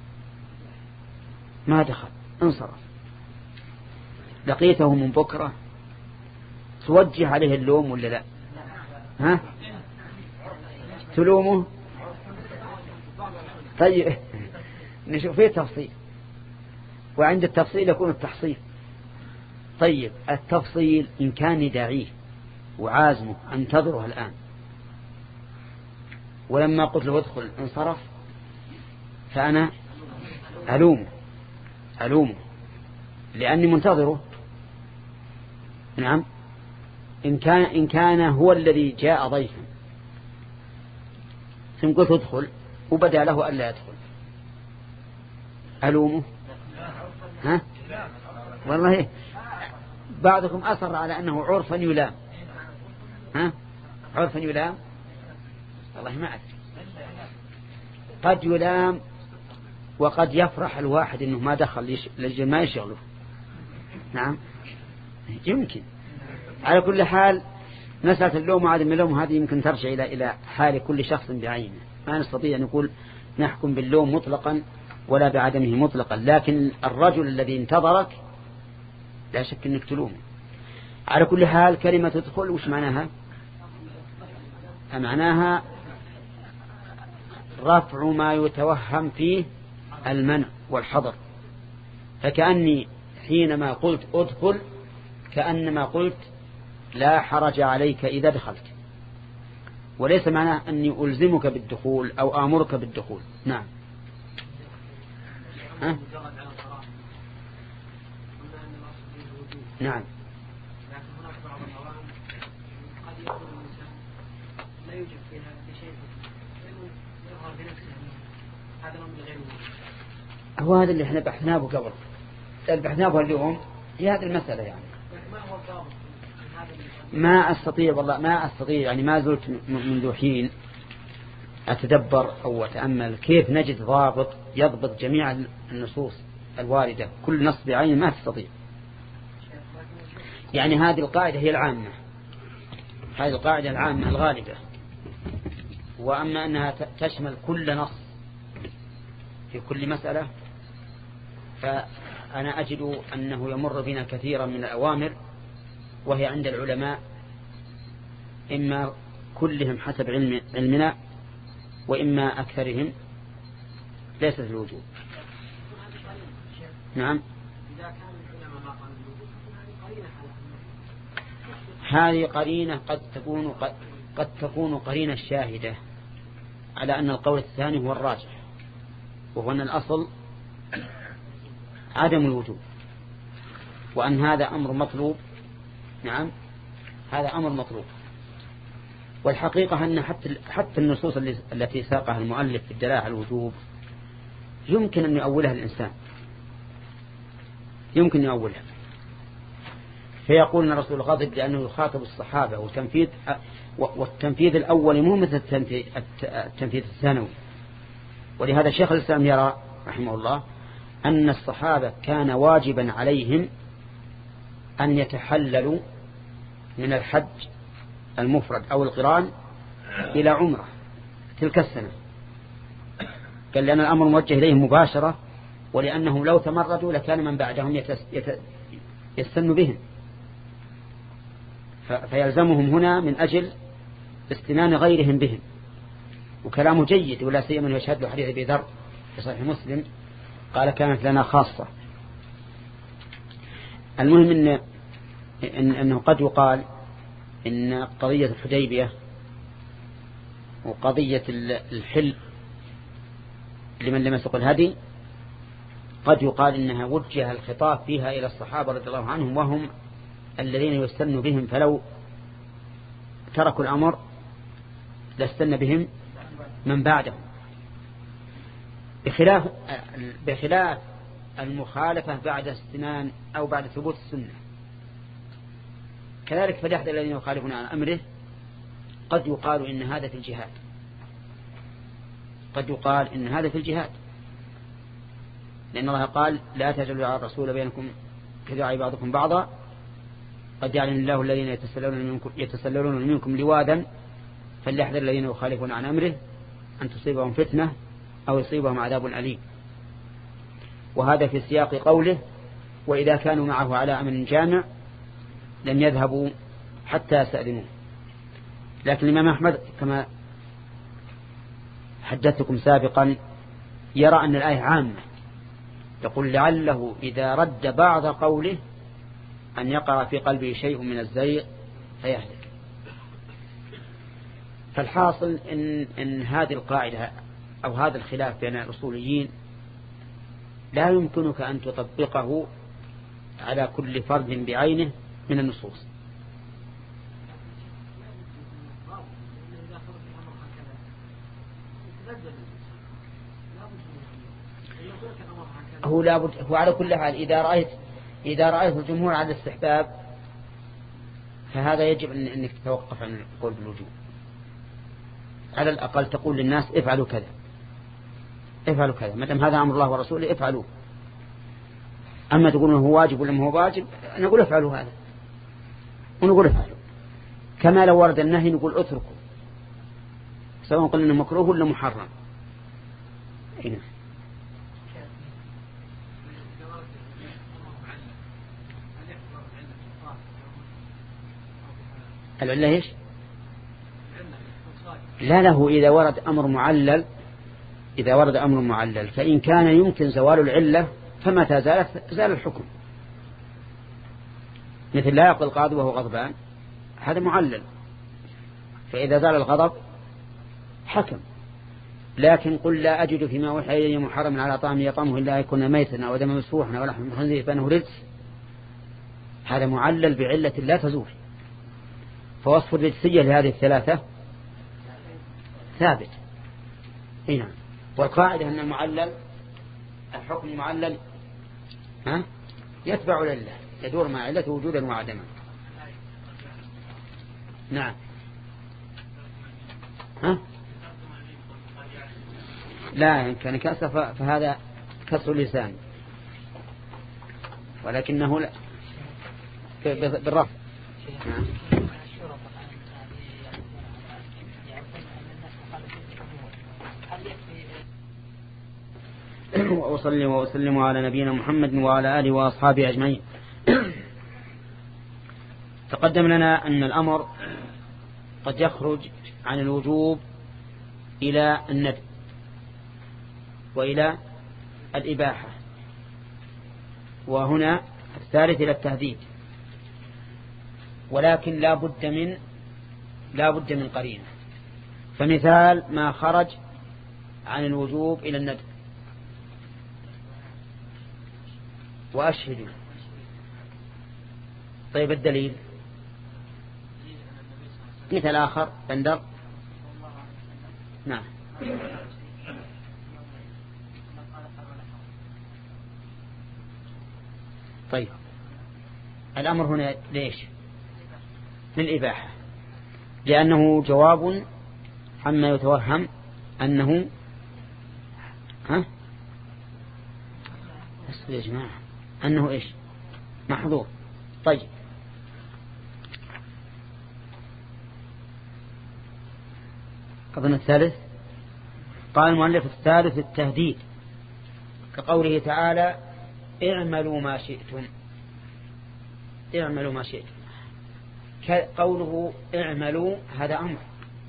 ما دخل، انصرف، لقيته من بكرة، توجه عليه اللوم ولا لا؟ ها؟ تلومه؟ طيب نشوف فيه تفصيل، وعند التفصيل يكون التحصيل. طيب التفصيل إن كان يداعيه وعازمه انتظره الآن، ولما قلت له ادخل انصرف، فأنا ألومه لأني منتظره. نعم، إن كان هو الذي جاء ضيفا ثم قلت ادخل وبدأ له ألا يدخل، ألومه؟ ها؟ والله بعضكم أصر على أنه عرفا يلام. ها؟ عرفا يلام؟ والله ما أدري، قد يلام وقد يفرح الواحد أنه ما دخل لجل ما يشغله. نعم يمكن. على كل حال مسألة اللوم وعدم اللوم هذه يمكن ترجع إلى حال كل شخص بعينه، ما نستطيع أن نقول نحكم باللوم مطلقا ولا بعدمه مطلقا. لكن الرجل الذي انتظرك لا شك أنك تلومه. على كل حال كلمة تدخل وش معناها؟ معناها رفع ما يتوهم فيه المنع والحظر، فكأني حينما قلت ادخل كأنما قلت لا حرج عليك إذا دخلت، وليس معناه أني ألزمك بالدخول أو آمرك بالدخول. نعم. ها؟ نعم. لكن هناك بعض الأوان قد يكون الإنسان لا يوجد فيها بشيء يظهر بنفسه، هذا الأمر غير موجود. هو هذا اللي احنا بحثناه قبل، بحثناه اليوم في هذه المسألة. يعني ما هو الضابط؟ ما أستطيع والله، ما أستطيع، يعني ما زلت منذ حين أتدبر أو أتأمل كيف نجد ضابط يضبط جميع النصوص الواردة، كل نص بعين ما تستطيع. يعني هذه القاعدة هي العامة، هذه القاعدة العامة الغالبة، وأما أنها تشمل كل نص في كل مسألة فأنا أجد أنه يمر بنا كثيرا من الأوامر وهي عند العلماء إما كلهم حسب علمنا وإما أكثرهم ليست الوجوب. نعم. هذه قرينة قد تكون قرينة شاهدة على أن القول الثاني هو الراجح، وهو أن الأصل عدم الوجوب، وأن هذا أمر مطلوب. نعم هذا أمر مطلوب. والحقيقة أن حتى النصوص التي ساقها المؤلف في الدلالة على الوجوب يمكن أن يؤولها الإنسان، يمكن يؤولها، فيقول أن الرسول غضب لأنه يخاطب الصحابة، والتنفيذ الأول مو مثل التنفيذ الثانوي. ولهذا شيخ الإسلام يرى رحمه الله أن الصحابة كان واجبا عليهم أن يتحللوا من الحج المفرد أو القران إلى عمرة، تلك السنة. قال لأن الأمر موجه إليهم مباشرة، ولأنهم لو تمردوا لكان من بعدهم يستن بهم، فيلزمهم هنا من أجل استنان غيرهم بهم. وكلامه جيد، ولا سيما يشهد له حديث أبي ذر في صحيح مسلم قال كانت لنا خاصة. المهم أنه قد يقال إن قضية الحديبية وقضية الحل لمن لم يسق الهدي قد يقال إنها وجه الخطاب فيها إلى الصحابة رضي الله عنهم، وهم الذين يستن بهم، فلو تركوا الأمر لاستن بهم من بعدهم، بخلاف المخالفة بعد استنان أو بعد ثبوت السنة. كذلك فليحذر الذين يخالفون عن أمره، قد يقال إن هذا في الجهاد، قد يقال إن هذا في الجهاد، لأن الله قال لا تجعلوا على الرسول بينكم كدعاء بعضكم بعضا قد يعلم الله الذين يتسللون منكم لواذا فليحذر الذين يخالفون عن أمره أن تصيبهم فتنة أو يصيبهم عذاب أليم. وهذا في سياق قوله وإذا كانوا معه على أمر جامع لم يذهبوا حتى يستأذنوه. لكن الإمام أحمد كما حدثتكم سابقا يرى أن الآية عامة، يقول لعله إذا رد بعض قوله أن يقع في قلبه شيء من الزيغ فيهلك. فالحاصل إن هذه القاعدة أو هذا الخلاف بين الأصوليين لا يمكنك أن تطبقه على كل فرد بعينه من النصوص. هو على كل حال إذا رأيت الجمهور على الاستحباب فهذا يجب أنك تتوقف عن القول بالوجوب. على الأقل تقول للناس افعلوا كذا افعلوا كذا، ما دام هذا أمر الله ورسوله افعلوه. أما تقول هو واجب ولا ما هو واجب، نقول افعلوا هذا ونقول افعلوا. كما لو ورد النهي نقول اتركوا، سواء قلنا انه مكروه ولا محرم. هنا العلة ايش؟ لا له إذا ورد أمر معلل، إذا ورد أمر معلل فإن كان يمكن زوال العلة فمتى زال الحكم. مثل لا يقضي القاضي وهو غضبان، هذا معلل، فإذا زال الغضب حكم. لكن قل لا أجد فيما أوحي إلي محرم على طعام يطعمه إلا يكون ميتا أو دما مسفوحا ولحم خنزير فإنه رجس، هذا معلل بعلة لا تزول. فوصف الرجسية لهذه الثلاثة ثابت. هنا والقاعدة أن المعلل الحكم المعلل يتبع العلة، يدور مع علته وجودا وعدما. نعم. لا إن كان كسر فهذا كسر لسان، ولكنه لا بالرفع. وأصلي وأسلم على نبينا محمد وعلى آله وأصحابه أجمعين. تقدم لنا أن الأمر قد يخرج عن الوجوب إلى الندب وإلى الإباحة، وهنا الثالث إلى التهديد، ولكن لا بد من قرينة. فمثال ما خرج عن الوجوب إلى الندب وأشهدوا. طيب الدليل مثل آخر بندر. نعم. طيب الأمر هنا ليش؟ للإباحة، لأنه جواب عما يتوهم أنه يا جماعة أنه إيش؟ محظور. طيب أظن الثالث قال المؤلف الثالث التهديد، كقوله تعالى اعملوا ما شئتم، اعملوا ما شئتم. قوله اعملوا هذا أمر،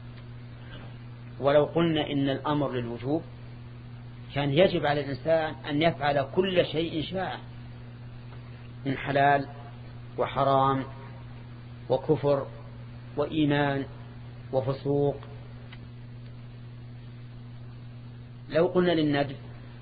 ولو قلنا إن الأمر للوجوب كان يجب على الإنسان أن يفعل كل شيء شاء من حلال وحرام وكفر وإيمان وفسوق. لو قلنا للندب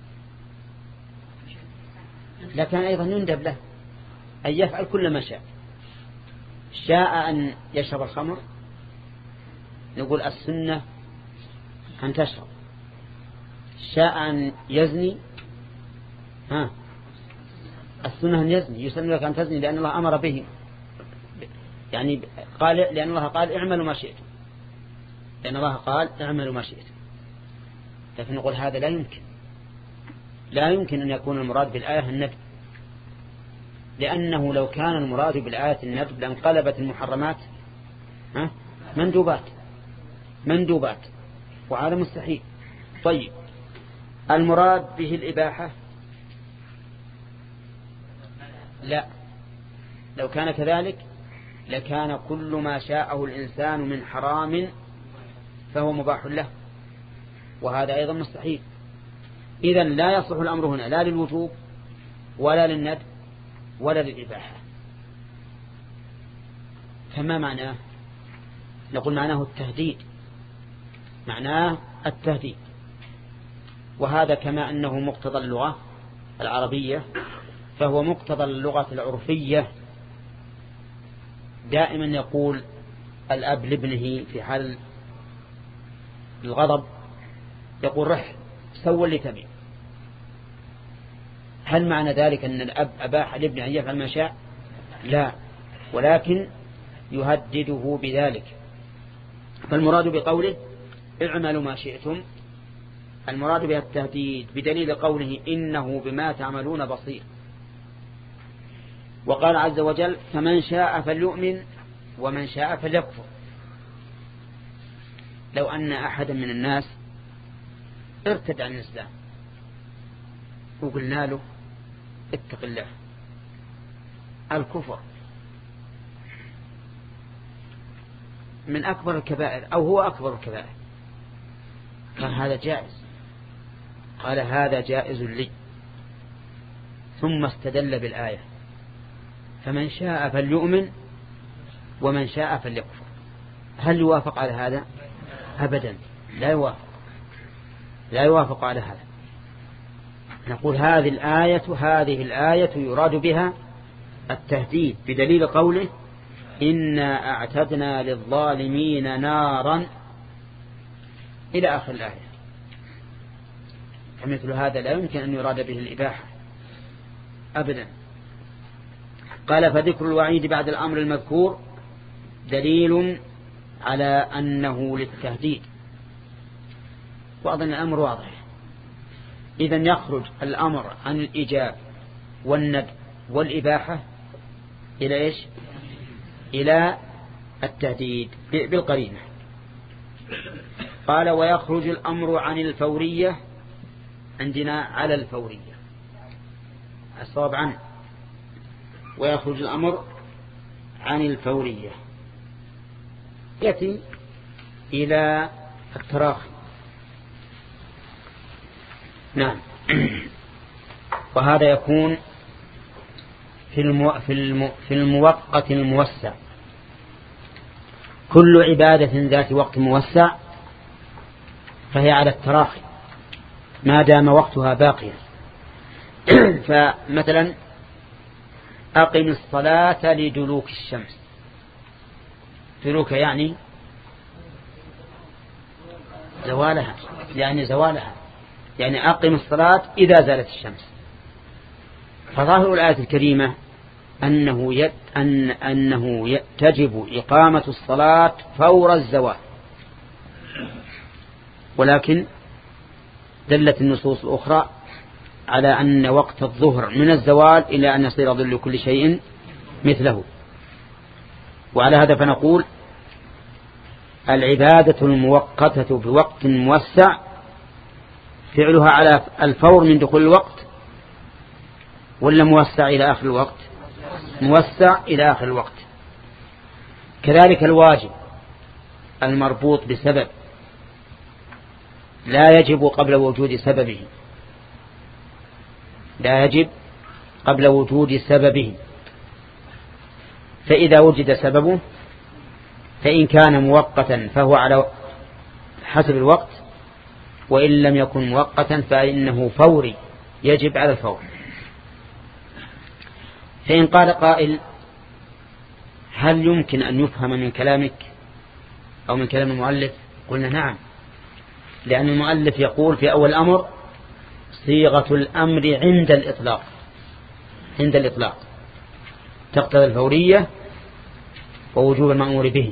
لكان أيضا يندب له أن يفعل كل ما شاء. شاء أن يشرب الخمر نقول السنة أن تشرب. شاء أن يزني السنة أن يزني، يسن لك أن تزني لأن الله أمر به، يعني قال لأن الله قال اعملوا ما شئتم، لأن الله قال اعملوا ما شئتم. لكن نقول هذا لا يمكن أن يكون المراد بالآية الندب، لأنه لو كان المراد بالآية الندب لانقلبت المحرمات مندوبات وهذا مستحيل. طيب المراد به الإباحة؟ لا، لو كان كذلك لكان كل ما شاءه الإنسان من حرام فهو مباح له، وهذا أيضا مستحيل. إذن لا يصلح الأمر هنا لا للوجوب ولا للندب ولا للإباحة. فما معناه؟ نقول معناه التهديد، وهذا كما أنه مقتضى اللغة العربية فهو مقتضى اللغة العرفية. دائما يقول الأب لابنه في حال الغضب يقول رح سوى اللي تبي. هل معنى ذلك أن الأب أباح لابنه أن يفعل ما شاء؟ لا، ولكن يهدده بذلك. فالمراد بقوله اعملوا ما شئتم المراد بها التهديد بدليل قوله إنه بما تعملون بصير. وقال عز وجل فمن شاء فليؤمن ومن شاء فليكفر. لو أن أحدا من الناس ارتد عن الإسلام وقلنا له اتق الله، الكفر من أكبر الكبائر أو هو أكبر الكبائر، قال هذا جائز، قال هذا جائز لي، ثم استدل بالآية فمن شاء فليؤمن ومن شاء فليكفر. هل يوافق على هذا؟ أبدا لا يوافق على هذا. نقول هذه الآية يراد بها التهديد بدليل قوله إنا أعتدنا للظالمين نارا إلى آخر الآية. فمثل هذا لا يمكن أن يراد به الإباحة أبدا. قال فذكر الوعيد بعد الأمر المذكور دليل على أنه للتهديد، وأظن الأمر واضح. إذن يخرج الأمر عن الإيجاب والندب والإباحة إلى إيش؟ إلى التهديد بالقرينة. قال ويخرج الأمر عن الفورية، عندنا على الفورية الصواب عنه، ويخرج الأمر عن الفورية يأتي إلى التراخي. نعم. وهذا يكون في الموقت الموسع. كل عبادة ذات وقت موسع فهي على التراخي ما دام وقتها باقيا. فمثلا أقم الصلاة لدلوك الشمس، دلوك يعني زوالها، يعني أقم الصلاة إذا زالت الشمس. فظاهر الآية الكريمة أنه تجب إقامة الصلاة فور الزوال، ولكن دلت النصوص الأخرى على أن وقت الظهر من الزوال إلى أن يصير ظل كل شيء مثله. وعلى هذا فنقول العبادة المؤقتة بوقت موسع فعلها على الفور من دخول الوقت ولا موسع إلى آخر الوقت؟ موسع إلى آخر الوقت. كذلك الواجب المربوط بسبب لا يجب قبل وجود سببه، لا يجب قبل وجود سببه، فإذا وجد سببه فإن كان مؤقتا فهو على حسب الوقت، وإن لم يكن مؤقتا فإنه فوري يجب على الفور. فإن قال قائل هل يمكن أن يفهم من كلامك أو من كلام المؤلف؟ قلنا نعم، لأن المؤلف يقول في أول الأمر صيغة الأمر عند الإطلاق، عند الإطلاق تقتضي الفورية ووجوب المأمور به.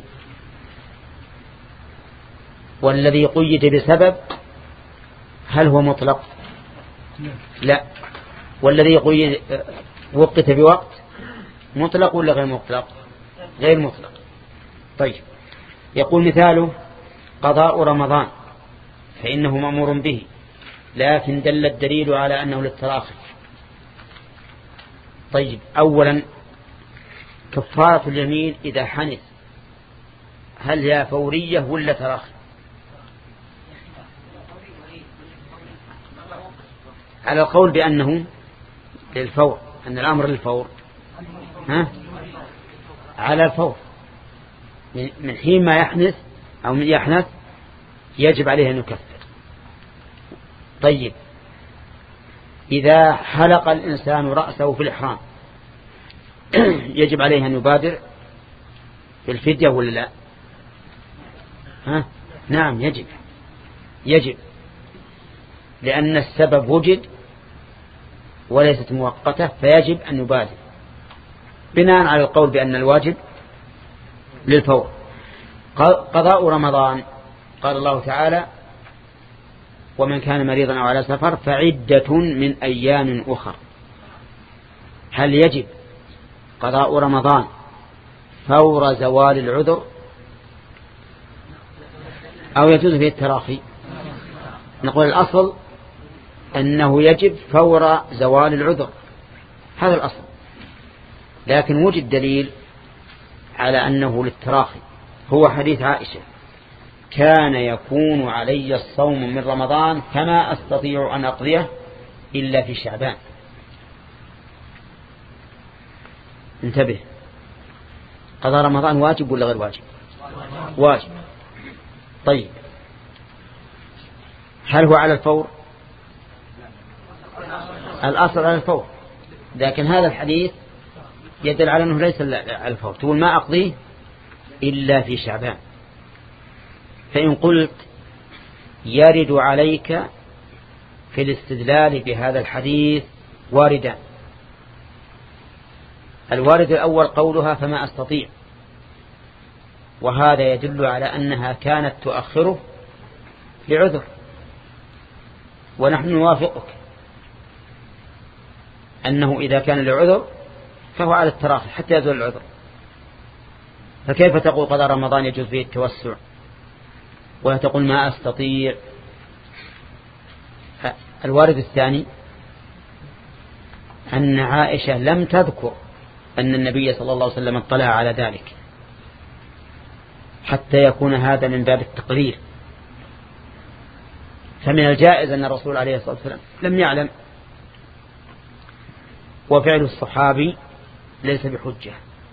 والذي قيد بسبب هل هو مطلق؟ لا. والذي قيد وقت بوقت مطلق ولا غير مطلق؟ غير مطلق. طيب، يقول مثاله قضاء رمضان فإنه مأمور به، لكن دل الدليل على أنه للتراخي. طيب، أولا كفارة اليمين إذا حنث هل هي فورية ولا تراخي؟ على القول بأنه للفور، أن الأمر للفور، على الفور من حين ما يحنث أو يحنث يجب عليه أن يكفر. طيب، إذا حلق الإنسان رأسه في الإحرام يجب عليه أن يبادر بالفدية ولا لا؟ نعم يجب، لأن السبب وجد وليست مؤقتة، فيجب أن يبادر بناء على القول بأن الواجب للفور. قضاء رمضان قال الله تعالى ومن كان مريضا أو على سفر فعدة من أيام أخر. هل يجب قضاء رمضان فور زوال العذر أو يجوز فيه التراخي؟ نقول الأصل أنه يجب فور زوال العذر، هذا الأصل، لكن وجد دليل على أنه للتراخي، هو حديث عائشة كان يكون علي الصوم من رمضان فما أستطيع أن أقضيه إلا في شعبان. انتبه، قضاء رمضان واجب ولا غير واجب؟ واجب. طيب، هل هو على الفور؟ الأصل على الفور، لكن هذا الحديث يدل على أنه ليس على الفور، تقول ما أقضيه إلا في شعبان. فإن قلت يرد عليك في الاستدلال بهذا الحديث واردان. الوارد الأول قولها فما أستطيع، وهذا يدل على أنها كانت تؤخره لعذر، ونحن نوافقك أنه إذا كان لعذر فهو على التراخي حتى يزول العذر. فكيف تقول قضاء رمضان يجوز فيه التوسع ولا تقول ما أستطيع؟ الوارد الثاني أن عائشة لم تذكر أن النبي صلى الله عليه وسلم اطلع على ذلك حتى يكون هذا من باب التقرير، فمن الجائز أن الرسول عليه الصلاة والسلام لم يعلم، وفعل الصحابي ليس بحجة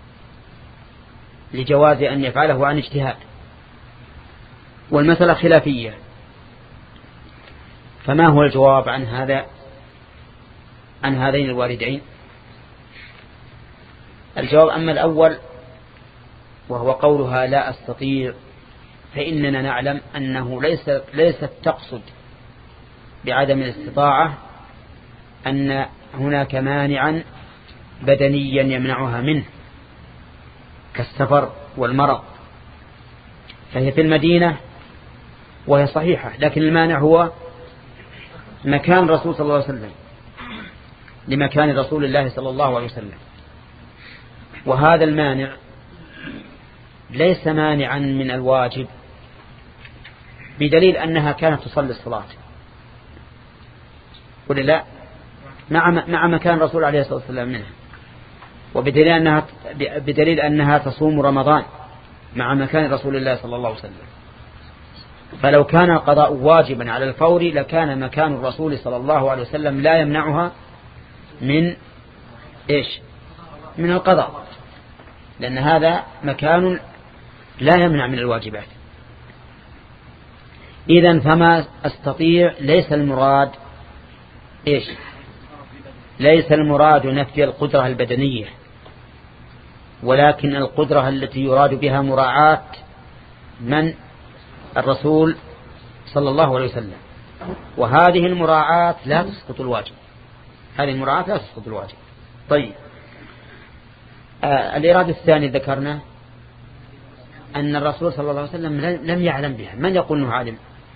لجواز أن يفعله عن اجتهاد، والمسألة خلافية. فما هو الجواب عن هذين الواردين؟ الجواب أما الأول وهو قولها لا أستطيع، فإننا نعلم أنه ليست تقصد بعدم الاستطاعة أن هناك مانعا بدنيا يمنعها منه كالسفر والمرض، فهي في المدينة وهي صحيحة، لكن المانع هو مكان رسول صلى الله عليه وسلم، لمكان رسول الله صلى الله عليه وسلم، وهذا المانع ليس مانعا من الواجب، بدليل أنها كانت تصلي الصلاة ولا لا؟ مع مكان الرسول عليه الصلاة والسلام منها، بدليل أنها تصوم رمضان مع مكان رسول الله صلى الله عليه وسلم. فلو كان القضاء واجبا على الفور لكان مكان الرسول صلى الله عليه وسلم لا يمنعها من إيش؟ من القضاء، لأن هذا مكان لا يمنع من الواجبات. إذن فما أستطيع ليس المراد إيش؟ ليس المراد نفي القدرة البدنية، ولكن القدرة التي يراد بها مراعاة من؟ الرسول صلى الله عليه وسلم. وهذه المراعاة لا تسقط الواجب، هذه المراعاة لا تسقط الواجب. طيب، الإرادة الثانية ذكرنا أن الرسول صلى الله عليه وسلم لم يعلم بها. من يقول أنه عالم؟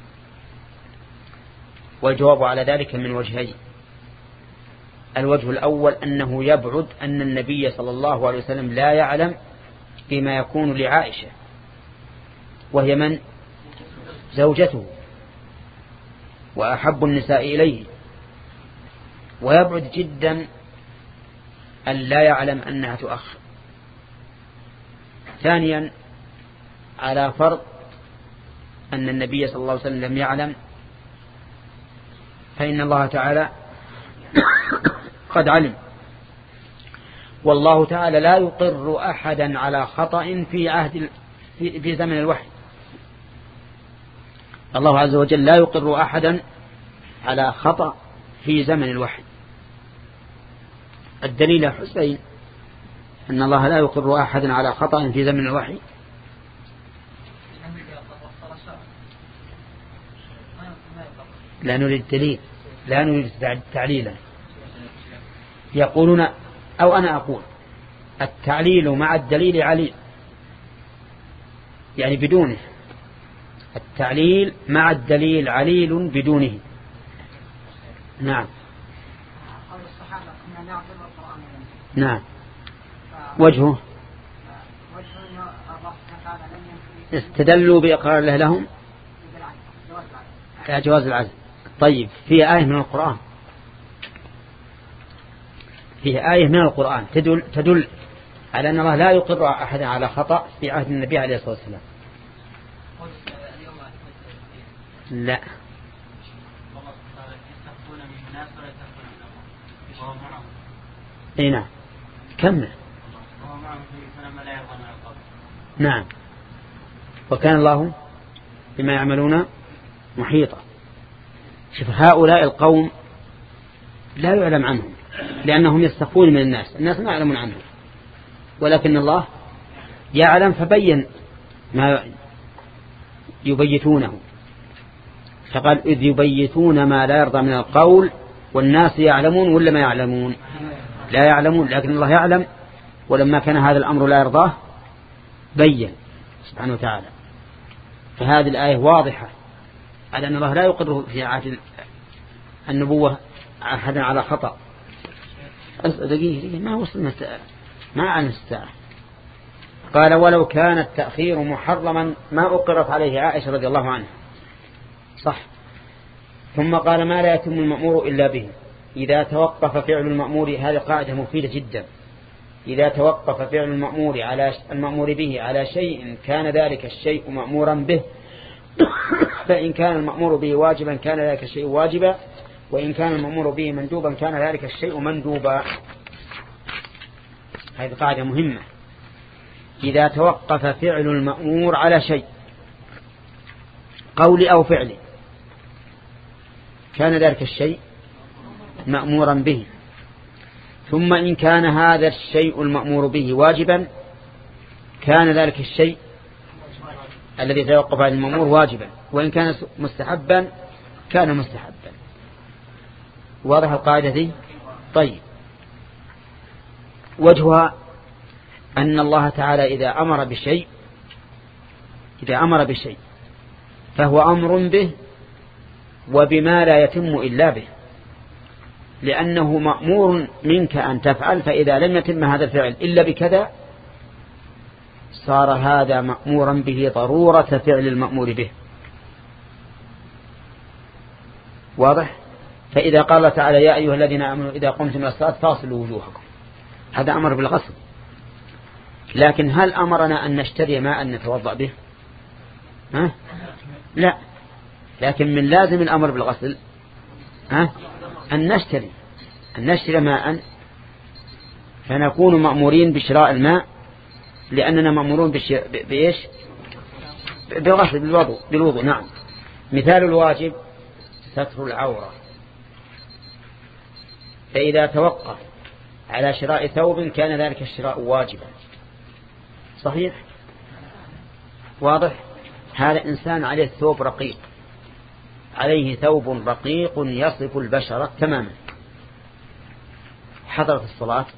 والجواب على ذلك من وجهين. الوجه الأول أنه يبعد أن النبي صلى الله عليه وسلم لا يعلم بما يكون لعائشة، وهي من؟ زوجته وأحب النساء إليه، ويبعد جدا أن لا يعلم أنها تؤخر. ثانيا، على فرض أن النبي صلى الله عليه وسلم لم يعلم، فإن الله تعالى قد علم، والله تعالى لا يقر أحدا على خطأ في زمن الوحي. الله عز وجل لا يقر أحدا على خطأ في زمن الوحي. الدليل يا حسين أن الله لا يقر أحدا على خطأ في زمن الوحي. لا نريد دليل، لا نريد تعليلا. يقولون أو أنا أقول التعليل مع الدليل عليل، يعني بدونه. التعليل مع الدليل عليل بدونه. نعم. نعم. وجهه استدلوا بإقرار الله لهم على جواز العزل. طيب، في آية من القرآن، فيه آية من القرآن تدل على أن الله لا يقر أحد على خطأ في عهد النبي عليه الصلاة والسلام. لا، اي نعم، كمل. نعم، وكان الله بما يعملون محيطا. شوف، هؤلاء القوم لا يعلم عنهم لأنهم يستخفون من الناس ما يعلمون عنهم، ولكن الله يعلم فبين ما يبيتونه، فقال إذ يبيتون ما لا يرضى من القول والناس يعلمون ولا ما يعلمون؟ لا يعلمون، لكن الله يعلم. ولما كان هذا الأمر لا يرضاه بين سبحانه وتعالى. فهذه الآية واضحة على أن الله لا يقر في عهد النبوة أحدا على خطأ. دقيقة، ما وصلنا ما عن الساعة. قال ولو كان التأخير محرما ما أقرت عليه عائشة رضي الله عنها. صح. ثم قال ما لا يتم المأمور إلا به. إذا توقف فعل المأمور، هذه قاعدة مفيدة جدا، إذا توقف فعل المأمور به على شيء كان ذلك الشيء مأمورا به، فإن كان المأمور به واجبا كان ذلك الشيء واجبا، وإن كان المأمور به مندوبا كان ذلك الشيء مندوبا. هذه قاعدة مهمة. إذا توقف فعل المأمور على شيء قول أو فعل كان ذلك الشيء مأمورا به، ثم إن كان هذا الشيء المأمور به واجبا كان ذلك الشيء الذي توقف عن المأمور واجبا، وإن كان مستحبا كان مستحبا. واضح القاعدة دي؟ طيب، وجهها أن الله تعالى إذا أمر بشيء فهو أمر به وبما لا يتم إلا به، لأنه مأمور منك أن تفعل، فإذا لم يتم هذا الفعل إلا بكذا صار هذا مأمورا به ضرورة فعل المأمور به. واضح؟ فإذا قال الله تعالى يا أيها الذين آمنوا إذا قمتم إلى الصلاة فاصلوا وجوهكم، هذا أمر بالغسل. لكن هل أمرنا أن نشتري ماء نتوضأ به؟ لا، لكن من لازم الأمر بالغسل أن نشتري ماء، فنكون مأمورين بشراء الماء لأننا مأمورون بإيش؟ بالغسل بالوضوء. نعم. مثال الواجب ستر العورة، فإذا توقف على شراء ثوب كان ذلك الشراء واجبا. صحيح؟ واضح؟ هذا إنسان عليه ثوب رقيق، عليه ثوب رقيق يصف البشرة تماما، حضرت الصلاة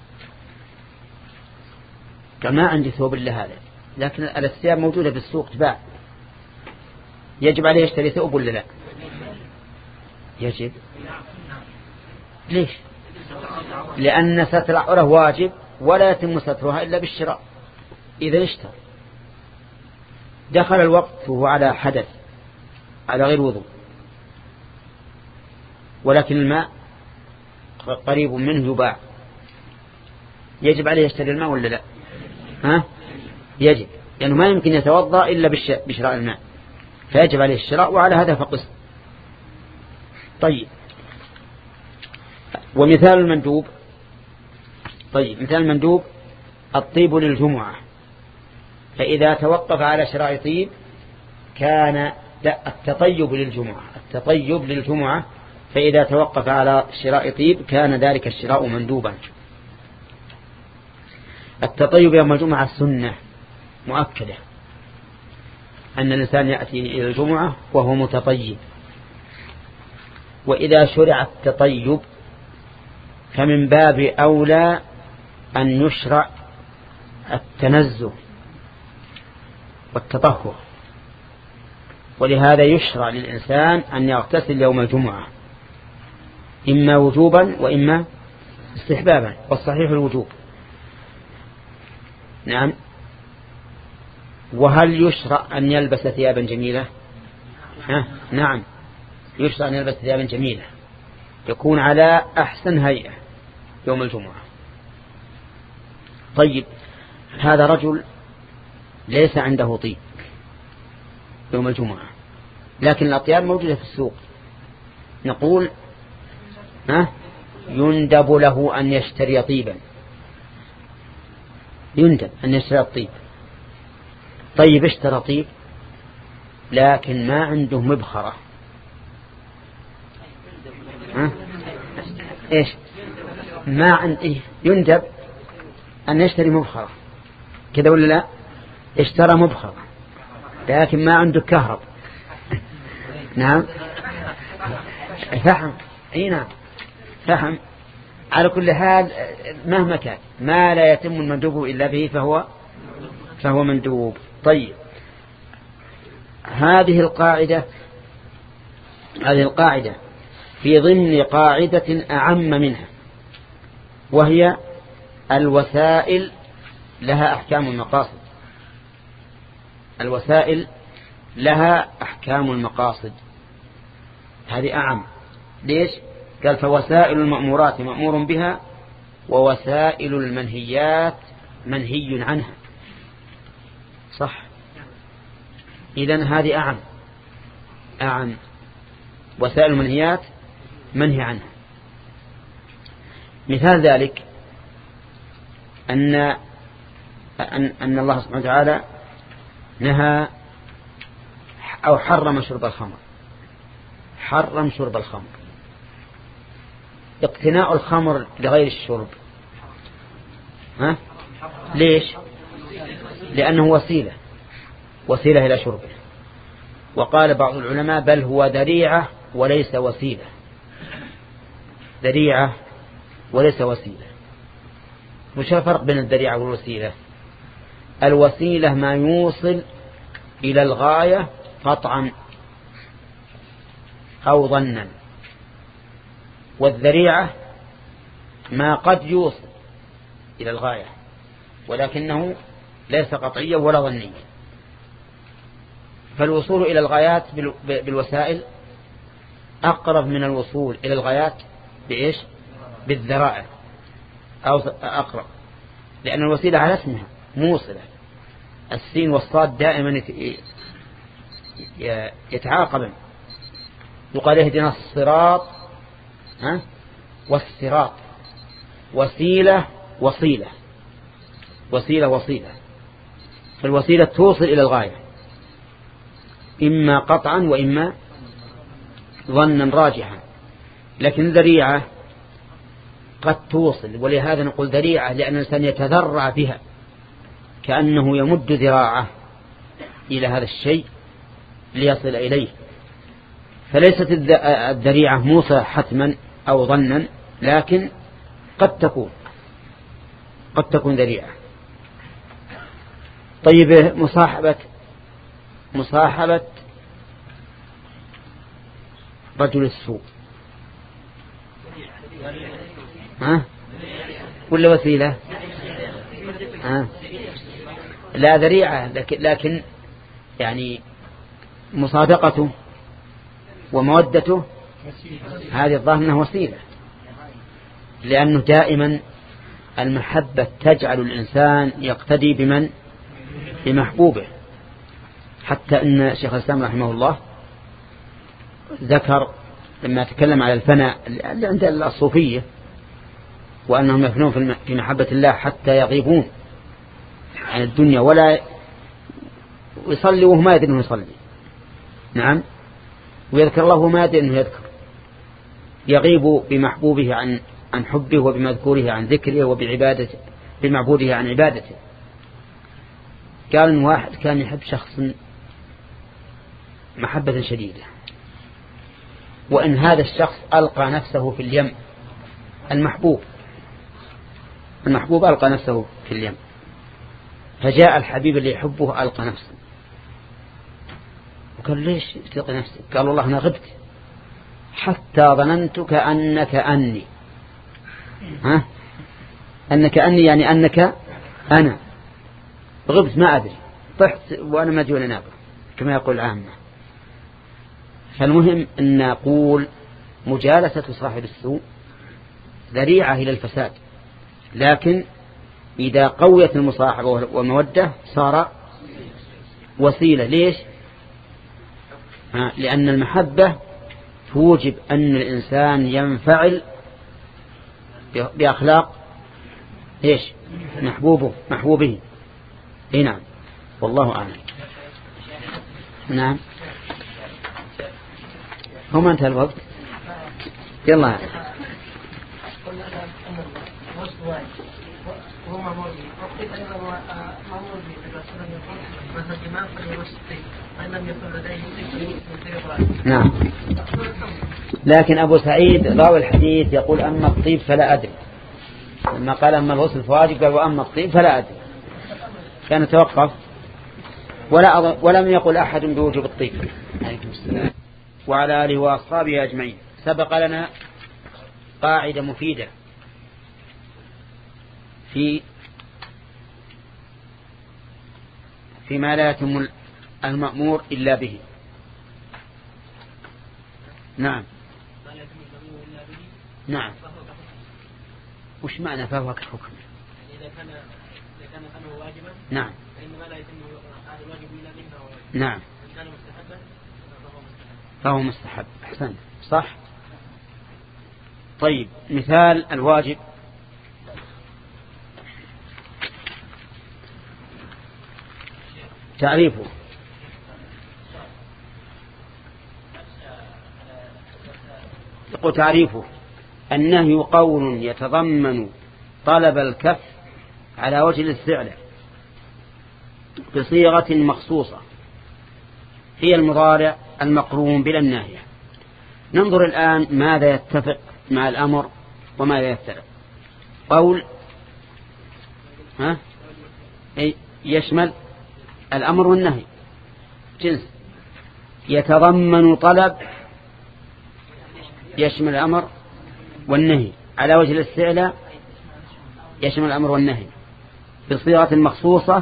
قال ما عندي ثوب إلا هذا، لكن الثياب موجودة بالسوق تباع، يجب عليه يشتري ثوب ولا لا؟ يجب. ليش؟ لأن ستر العورة واجب ولا يتم سترها إلا بالشراء. إذا اشترى دخل الوقت وهو على حدث على غير وضوء، ولكن الماء قريب منه يباع، يجب عليه يشتري الماء ولا لا؟ يجب، لأنه ما يمكن يتوضأ إلا بشراء الماء، فيجب عليه الشراء، وعلى هذا فقس. طيب، ومثال المندوب. طيب، مثال المندوب الطيب للجمعة، فإذا توقف على شراء طيب كان التطيب للجمعة، فإذا توقف على شراء طيب كان ذلك الشراء مندوبا. التطيب يوم الجمعة السنة مؤكدة، أن الإنسان يأتي إلى الجمعة وهو متطيب. وإذا شرع التطيب فمن باب أولى أن يشرع التنزه والتطهر، ولهذا يشرع للإنسان أن يغتسل يوم الجمعة إما وجوبا وإما استحبابا، والصحيح الوجوب. نعم. وهل يشرع أن يلبس ثيابا جميلة؟ نعم، يشرع أن يلبس ثيابا جميلة يكون على أحسن هيئة يوم الجمعة. طيب، هذا رجل ليس عنده طيب يوم الجمعة، لكن الأطياب موجودة في السوق، نقول يندب له أن يشتري طيبا، يندب أن يشتري الطيب. طيب، اشترى طيب لكن ما عنده مبخرة، ايش ما عنده؟ يندب أن يشتري مبخرة كذا ولا لا؟ اشترى مبخرة لكن ما عنده كهرب. نعم، فهم. نعم، فهم. على كل حال مهما كان ما لا يتم المندوب إلا به فهو مندوب. طيب، هذه القاعدة في ضمن قاعدة أعم منها، وهي الوسائل لها أحكام المقاصد. الوسائل لها أحكام المقاصد، هذه أعم. ليش؟ قال فوسائل المأمورات مأمور بها، ووسائل المنهيات منهي عنها. صح؟ إذن هذه أعم. وسائل المنهيات منهي عنها. مثال ذلك أن الله سبحانه وتعالى نهى أو حرم شرب الخمر، حرم شرب الخمر. اقتناء الخمر لغير الشرب، ليش؟ لأنه وسيلة إلى شربه. وقال بعض العلماء بل هو ذريعة وليس وسيلة، ذريعة وليس وسيلة. وش الفرق بين الذريعة والوسيلة؟ الوسيلة ما يوصل إلى الغاية قطعا أو ظنا، والذريعة ما قد يوصل إلى الغاية ولكنه ليس قطعيا ولا ظنيا. فالوصول إلى الغايات بالوسائل أقرب من الوصول إلى الغايات بإيش؟ بالذرائع أو أقرب، لأن الوسيلة على اسمها موصلة. السين والصاد دائما يتعاقبا، يقال اهدنا الصراط والصراط، وسيلة وصيلة، وسيلة وصيلة. فالوسيلة توصل إلى الغاية إما قطعا وإما ظنا راجحا، لكن ذريعة قد توصل، ولهذا نقول ذريعة لأن الإنسان يتذرع بها كأنه يمد ذراعه إلى هذا الشيء ليصل إليه. فليست الذريعة موصى حتما أو ظنا، لكن قد تكون ذريعة. طيب مصاحبة رجل السوء ولا وسيلة؟ لا ذريعة، لكن يعني مصادقته ومودته هذه الظاهر أنها وسيلة، لأنه دائما المحبة تجعل الإنسان يقتدي بمحبوبه. حتى أن شيخ الإسلام رحمه الله ذكر لما تكلم على الفناء اللي عند الصوفية، وأنهم يفنون في محبة الله حتى يغيبون عن الدنيا ولا يصلي وهو ما يدري أنه يصلي، نعم، ويذكر الله وما يدري أنه يذكر، يغيب بمحبوبه عن حبه وبمذكوره عن ذكره وبعبادته بمعبوده عن عبادته. قال إن واحد كان يحب شخص محبة شديدة، وإن هذا الشخص ألقى نفسه في اليم، المحبوب ألقى نفسه في اليم، فجاء الحبيب اللي يحبه ألقى نفسه، وقال ليش تلقي نفسك؟ قال والله أنا غبت حتى ظننتك أنك أني أنك أني يعني أنك أنا، غبت ما أدري، طحت وأنا ما أدري ناقة كما يقول العامة. فالمهم أن نقول مجالسة صاحب السوء ذريعة إلى الفساد، لكن إذا قويت المصاحبة والمودة صار وسيلة. ليش؟ لأن المحبة توجب أن الإنسان ينفعل بأخلاق إيش؟ محبوبه. نعم، والله أعلم. نعم، هم انتهى الوقت، يلا. نعم، لكن أبو سعيد راوي الحديث يقول أما الطيب فلا أدري، لما قال أما الغسل فواجب قال وأما الطيب فلا أدري، كان توقف ولم يقل أحد بوجوب الطيب. وعلى آله وأصحابه أجمعين. سبق لنا قاعدة مفيدة فيما لا يتم المأمور إلا به. نعم، نعم، وش معنى فهو كحكم؟ إذا كان فهو واجبا، نعم، فإنما لا يتم هذا الواجب إلا به. نعم، إن كان مستحبا فهو مستحب. أحسن، صح. طيب، مثال الواجب: تعريفه. يقول تعريفه: النهي قول يتضمن طلب الكف على وجه الاستعلاء بصيغة مخصوصة هي المضارع المقرون بلا الناهية. ننظر الآن ماذا يتفق مع الأمر وماذا يفترق. قول يشمل الأمر والنهي، جنس. يتضمن طلب يشمل الأمر والنهي، على وجه الاستعلاء يشمل الأمر والنهي، بصيغة مخصوصة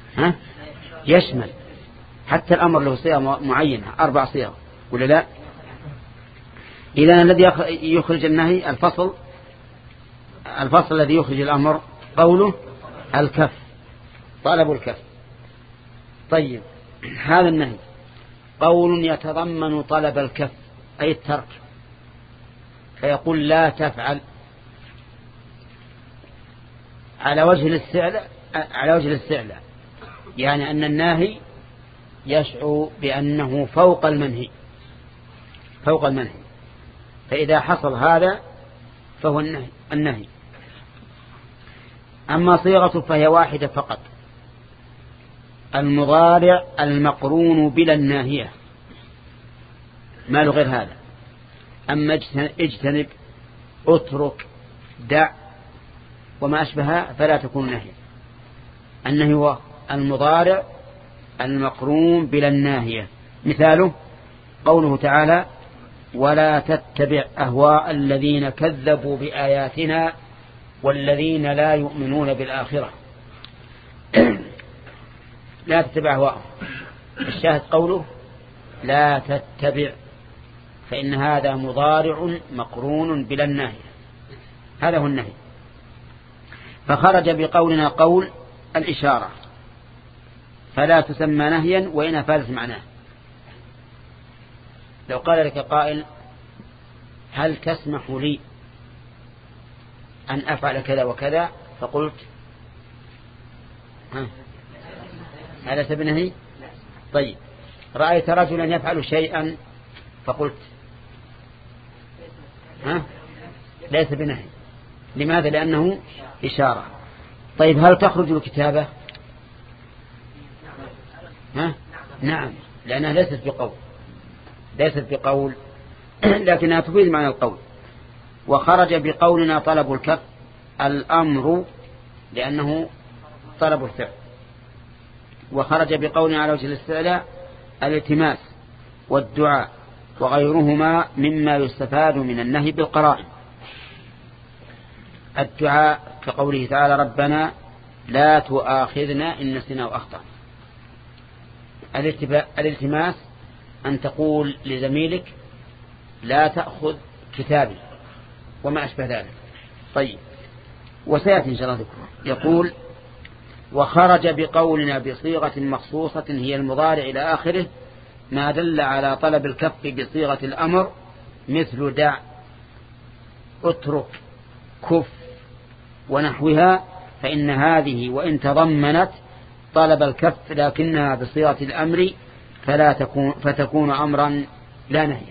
يشمل حتى الأمر له صيغة معينة، 4 صيغ ولا لا؟ إذا الذي يخرج النهي الفصل الذي يخرج الأمر قوله الكف، طلب الكف. طيب هذا النهي قول يتضمن طلب الكف أي الترك، فيقول لا تفعل على وجه الاستعلاء، يعني أن الناهي يشعر بأنه فوق المنهي، فإذا حصل هذا فهو النهي. أما صيغة فهي واحدة فقط، المضارع المقرون بلا الناهية، ما له غير هذا. أما اجتنب، اترك، دع وما أشبهها فلا تكون نهيا. النهي هو المضارع المقرون بلا الناهية. مثاله قوله تعالى ولا تتبع أهواء الذين كذبوا بآياتنا والذين لا يؤمنون بالآخرة. لا تتبع أهواءهم، الشاهد قوله لا تتبع، فإن هذا مضارع مقرون بلا الناهية، هذا هو النهي. فخرج بقولنا قول الإشارة، فلا تسمى نهيا وإن أفادت معناه. لو قال لك قائل هل تسمح لي أن أفعل كذا وكذا، فقلت هذا بنهي. طيب رأيت رجلا يفعل شيئا فقلت ليس بنهي. لماذا؟ لأنه إشارة. طيب هل تخرج الكتابة؟ نعم، لأنها ليست بقول لكنها تفيد معنى القول. وخرج بقولنا طلب الكف الأمر لأنه طلب الفعل. وخرج بقولنا على وجه الاستعلاء الالتماس والدعاء وغيرهما مما يستفاد من النهي بالقرائن. الدعاء كقوله تعالى ربنا لا تؤاخذنا إن نسينا وأخطأنا. الالتماس أن تقول لزميلك لا تأخذ كتابي وما أشبه ذلك. طيب وسيأتي إن شاء الله ذكره. يقول وخرج بقولنا بصيغة مخصوصة هي المضارع إلى آخره ما دل على طلب الكف بصيغة الأمر مثل دع، اترك، كف ونحوها، فإن هذه وإن تضمنت طلب الكف لكنها بصيغة الأمر فتكون أمرا لا نهيا.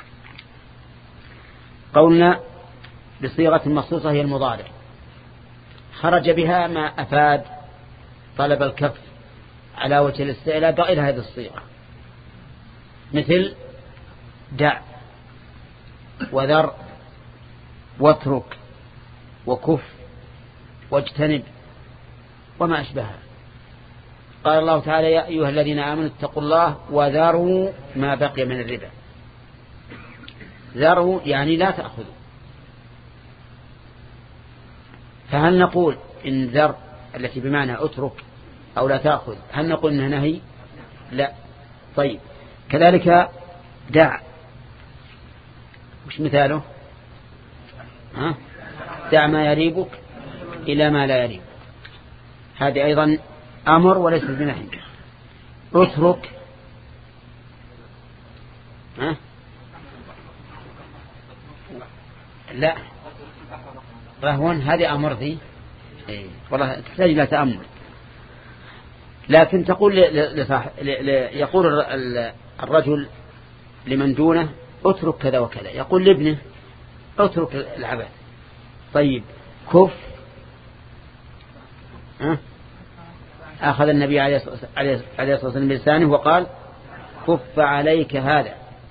قولنا بصيغة مخصوصة هي المضارع، خرج بها ما أفاد طلب الكف على وجه الاستعلاء بغير هذه الصيغة، مثل دع وذر واترك وكف واجتنب وما أشبهها. قال الله تعالى يا أيها الذين آمنوا اتقوا الله وذروا ما بقي من الربا. ذروا يعني لا تأخذوا. فهل نقول إن ذر التي بمعنى اترك أو لا تأخذ هل نقول إنها نهي؟ لا. طيب كذلك دع، وش مثاله؟ دع ما يريبك إلى ما لا يريبك، هذه أيضا أمر وليس بنهي. اترك لا رهون، هذه أمر ذي والله تحتاج إلى تأمل. لكن تقول يقول الرجل لمن دونه اترك كذا وكذا، يقول لابنه اترك العبث. طيب كف، أخذ النبي عليه الصلاة والسلام بلسانه وقال كف عليك هذا.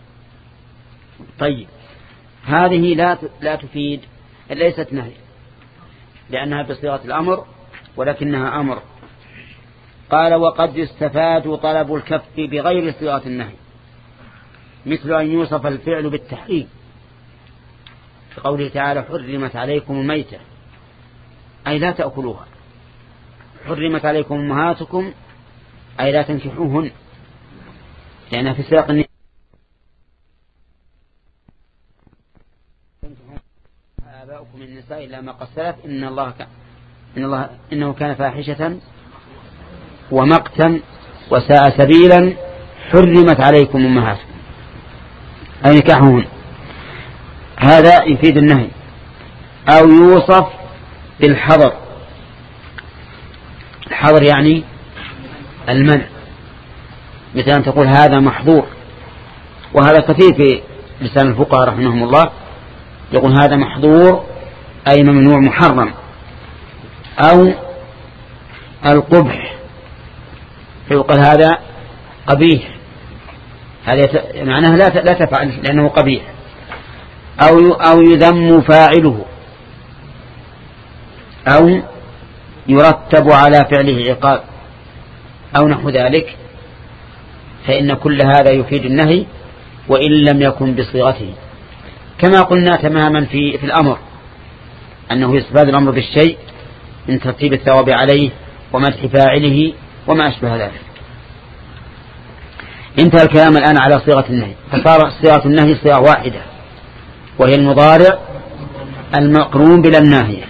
طيب هذه لا تفيد، ليست نهي لأنها بصيغة الأمر ولكنها أمر. قال وقد يستفاد طلب الكف بغير صيغة النهي، مثل أن يوصف الفعل بالتحريم في قوله تعالى حرمت عليكم الميتة أي لا تأكلوها، حرمت عليكم أمهاتكم أي لا تنكحوهن، لأنها في سياق النهي. آباؤكم من النساء إلا ما قد سلف إنه كان فاحشة ومقتا وساء سبيلا حرمت عليكم أمهاتكم أي نكاحهن. هذا يفيد النهي. أو يوصف بالحظر. الحظر يعني المنع، مثل أن تقول هذا محظور، وهذا كثير في لسان الفقهاء رحمهم الله، يقول هذا محظور أي ممنوع محرم. أو القبح فيقال هذا قبيح، هذا معناه لا تفعل لأنه قبيح. أو يذم فاعله، أو يرتب على فعله عقاب أو نحو ذلك، فإن كل هذا يفيد النهي وإن لم يكن بصيغته، كما قلنا تماما في الأمر أنه يستفاد الأمر بالشيء من ترتيب الثواب عليه ومدح فاعله وما أشبه ذلك. انتهى الكلام الآن على صيغة النهي، فصار صيغة النهي صيغة واحدة وهي المضارع المقرون بلا الناهية.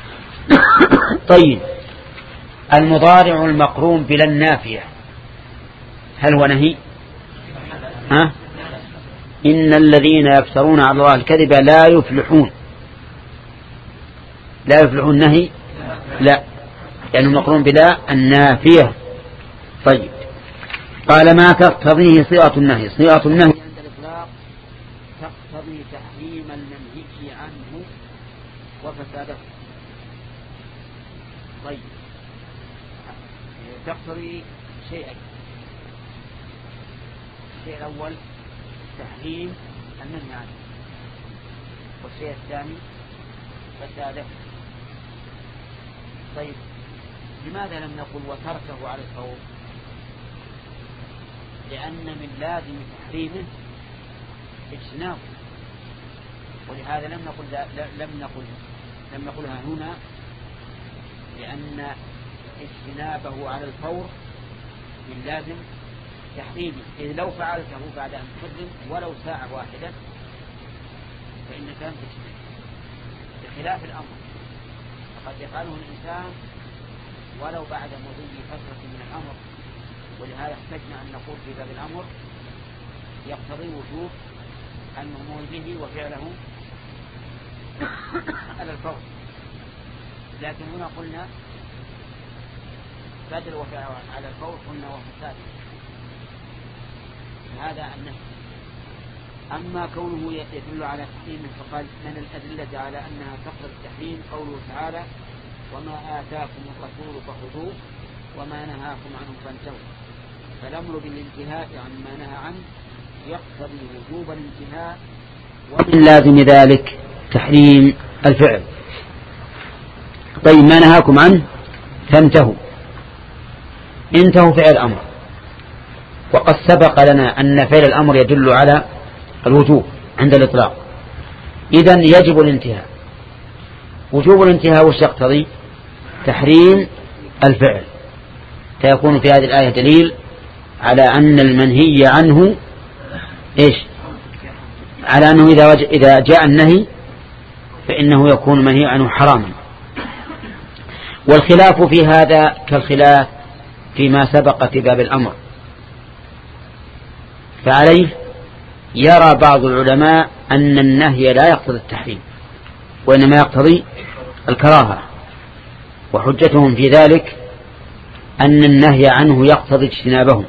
طيب، المضارع المقرون بلا النافية هل هو نهي؟ إن الذين يفترون على الله الكذب لا يفلحون. لا يفلحون نهي؟ لا، لأنه مقرون بلا النافية. طيب، قال ما تقتضيه صيغة النهي. صيغة النهي عند الإطلاق تقتضي تحريم المنهي عنه وفساده. طيب، تقتضي شيئين: الشيء الأول تحريم المنهي عنه، والشيء الثاني فساده. طيب، لماذا لم نقل وتركه على الفور؟ لأن من لازم تحريمه اجتنابه، ولهذا لم نقلها هنا، لأن اجتنابه على الفور من لازم تحريمه، إذ لو فعلته بعد أن تحرم ولو ساعة واحدة فإنك لم تجتنب، بخلاف الأمر فقد يفعله الإنسان ولو بعد مضي فترة من الأمر. ولهذا احتجنا أن نقول في باب الأمر يقتضي وجوب المأمور به وفعله على الفور، لكن هنا قلنا بدل وفعله على الفور قلنا وفساد، هذا النهي. أما كونه يدل على تحريم فقال من الأدلة على أنها تقتضي التحريم قوله تعالى وما آتاكم الرسول فخذوه وما نهاكم عنه فانتهوا. فالأمر بالانتهاء عما نهى عنه يقتضي وجوب الانتهاء، ومن لازم ذلك تحريم الفعل. طيب، ما نهاكم عنه فانتهوا، انتهوا فعل الأمر، وقد سبق لنا أن فعل الأمر يدل على الوجوب عند الإطلاق، إذن يجب الانتهاء. وجوب الانتهاء وش يقتضي؟ تحريم الفعل، فيكون في هذه الآية دليل على أن المنهي عنه إيش؟ على أنه إذا جاء النهي فإنه يكون منهي عنه حراما. والخلاف في هذا كالخلاف فيما سبق في باب الأمر، فعليه يرى بعض العلماء أن النهي لا يقتضي التحريم وإنما يقتضي الكراهة، وحجتهم في ذلك أن النهي عنه يقتضي اجتنابه،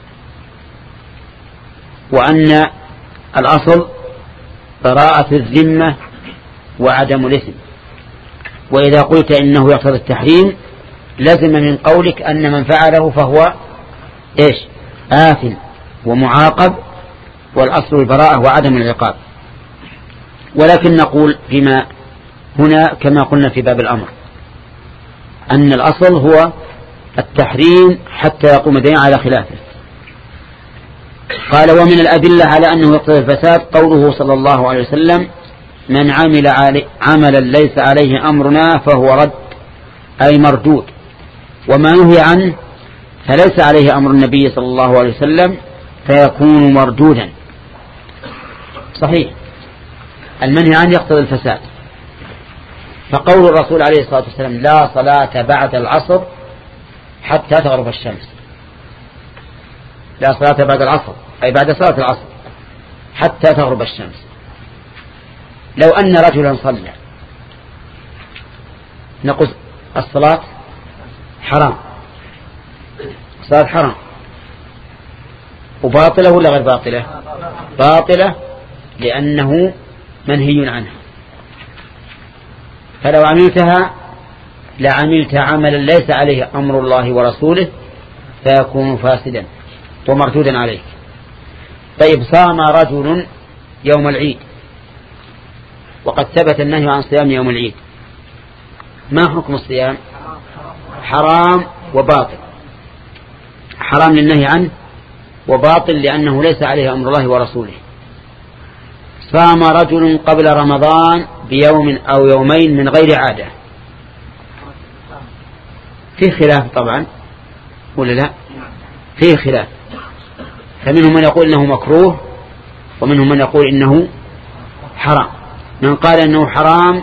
وأن الأصل براءة الذمة وعدم الإثم. وإذا قلت إنه يقتضي التحريم لازم من قولك أن من فعله فهو إيش؟ آثم ومعاقب، والأصل البراءة وعدم العقاب. ولكن نقول فيما هنا كما قلنا في باب الأمر أن الأصل هو التحريم حتى يقوم الدليل على خلافه. قال ومن الأدلة على أنه يقتضي الفساد قوله صلى الله عليه وسلم من عمل عملا ليس عليه أمرنا فهو رد أي مردود، وما نهي عنه فليس عليه أمر النبي صلى الله عليه وسلم فيكون مردودا. صحيح، المنهي عنه يقتضي الفساد، فقول الرسول عليه الصلاة والسلام لا صلاة بعد العصر حتى تغرب الشمس، لا صلاة بعد العصر أي بعد صلاة العصر حتى تغرب الشمس. لو أن رجلا صلى نقول الصلاة حرام، الصلاة حرام وباطلة ولا غير باطلة؟ باطلة لأنه منهي عنها. فلو عملتها لعملت عملا ليس عليه أمر الله ورسوله فيكون فاسدا ومردودا عليك. طيب صام رجل يوم العيد وقد ثبت النهي عن صيام يوم العيد، ما حكم الصيام؟ حرام وباطل، حرام للنهي عنه وباطل لأنه ليس عليه أمر الله ورسوله. صام رجل قبل رمضان بيوم أو يومين من غير عادة، فيه خلاف طبعا ولا لا؟ فيه خلاف، فمنهم من يقول إنه مكروه ومنهم من يقول إنه حرام. من قال إنه حرام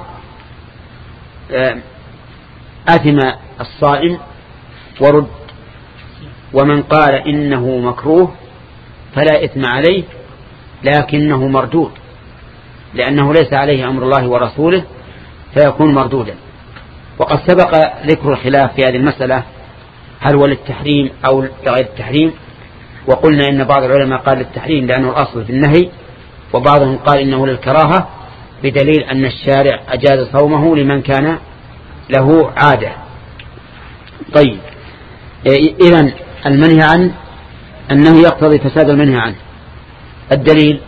أثم الصائم ورد، ومن قال إنه مكروه فلا إثم عليه لكنه مردود لأنه ليس عليه أمر الله ورسوله فيكون مردودا. وقد سبق ذكر الخلاف في هذه المسألة هل هو للتحريم أو لغير التحريم، وقلنا إن بعض العلماء قال للتحريم لأنه الأصل في النهي، وبعضهم قال إنه للكراهة بدليل أن الشارع أجاز صومه لمن كان له عادة. طيب إذن المنهي عنه أنه يقتضي فساد المنهي عنه، الدليل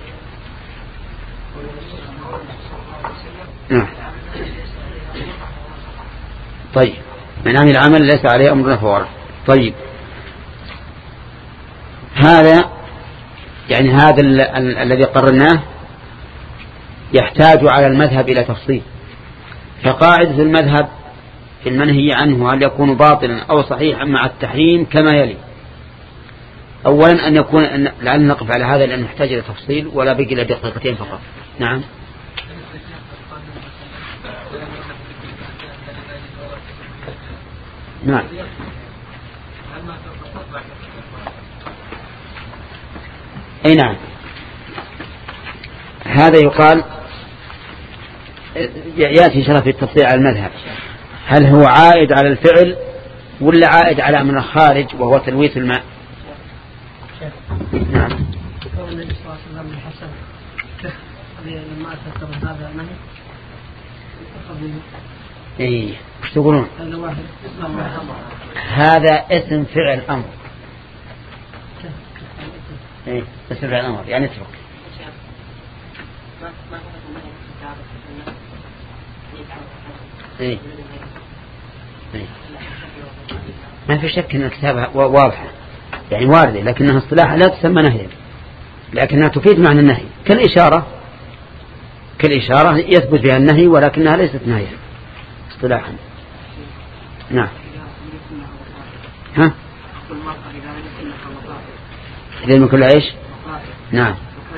طيب من عمل العمل ليس عليه أمرنا فهو رد. طيب هذا يعني هذا الذي قررناه يحتاج على المذهب إلى تفصيل. فقاعدة المذهب في المنهي عنه هل يكون باطلا أو صحيحا مع التحريم كما يلي: أولا أن يكون لعلنا نقف على هذا لأنه يحتاج إلى تفصيل ولا بقي إلا دقيقتين فقط. نعم. نعم. أي نعم، هذا يقال يأتي شرف التفصيل على المذهب، هل هو عائد على الفعل ولا عائد على من الخارج وهو تلويث الماء؟ نعم. النبي صلى الله عليه وسلم الحسن لما أتذكر هذا منه ايه وش تقولون؟ هذا اسم فعل امر. ايه اسم فعل امر يعني اترك. ايه ما في شك ان كتابها واضحه يعني وارده، لكنها اصطلاح لا تسمى نهيا لكنها تفيد معنى النهي كالإشارة يثبت بها النهي ولكنها ليست نهيا اصطلاحا. نعم. ها إذا من كل عيش. نعم.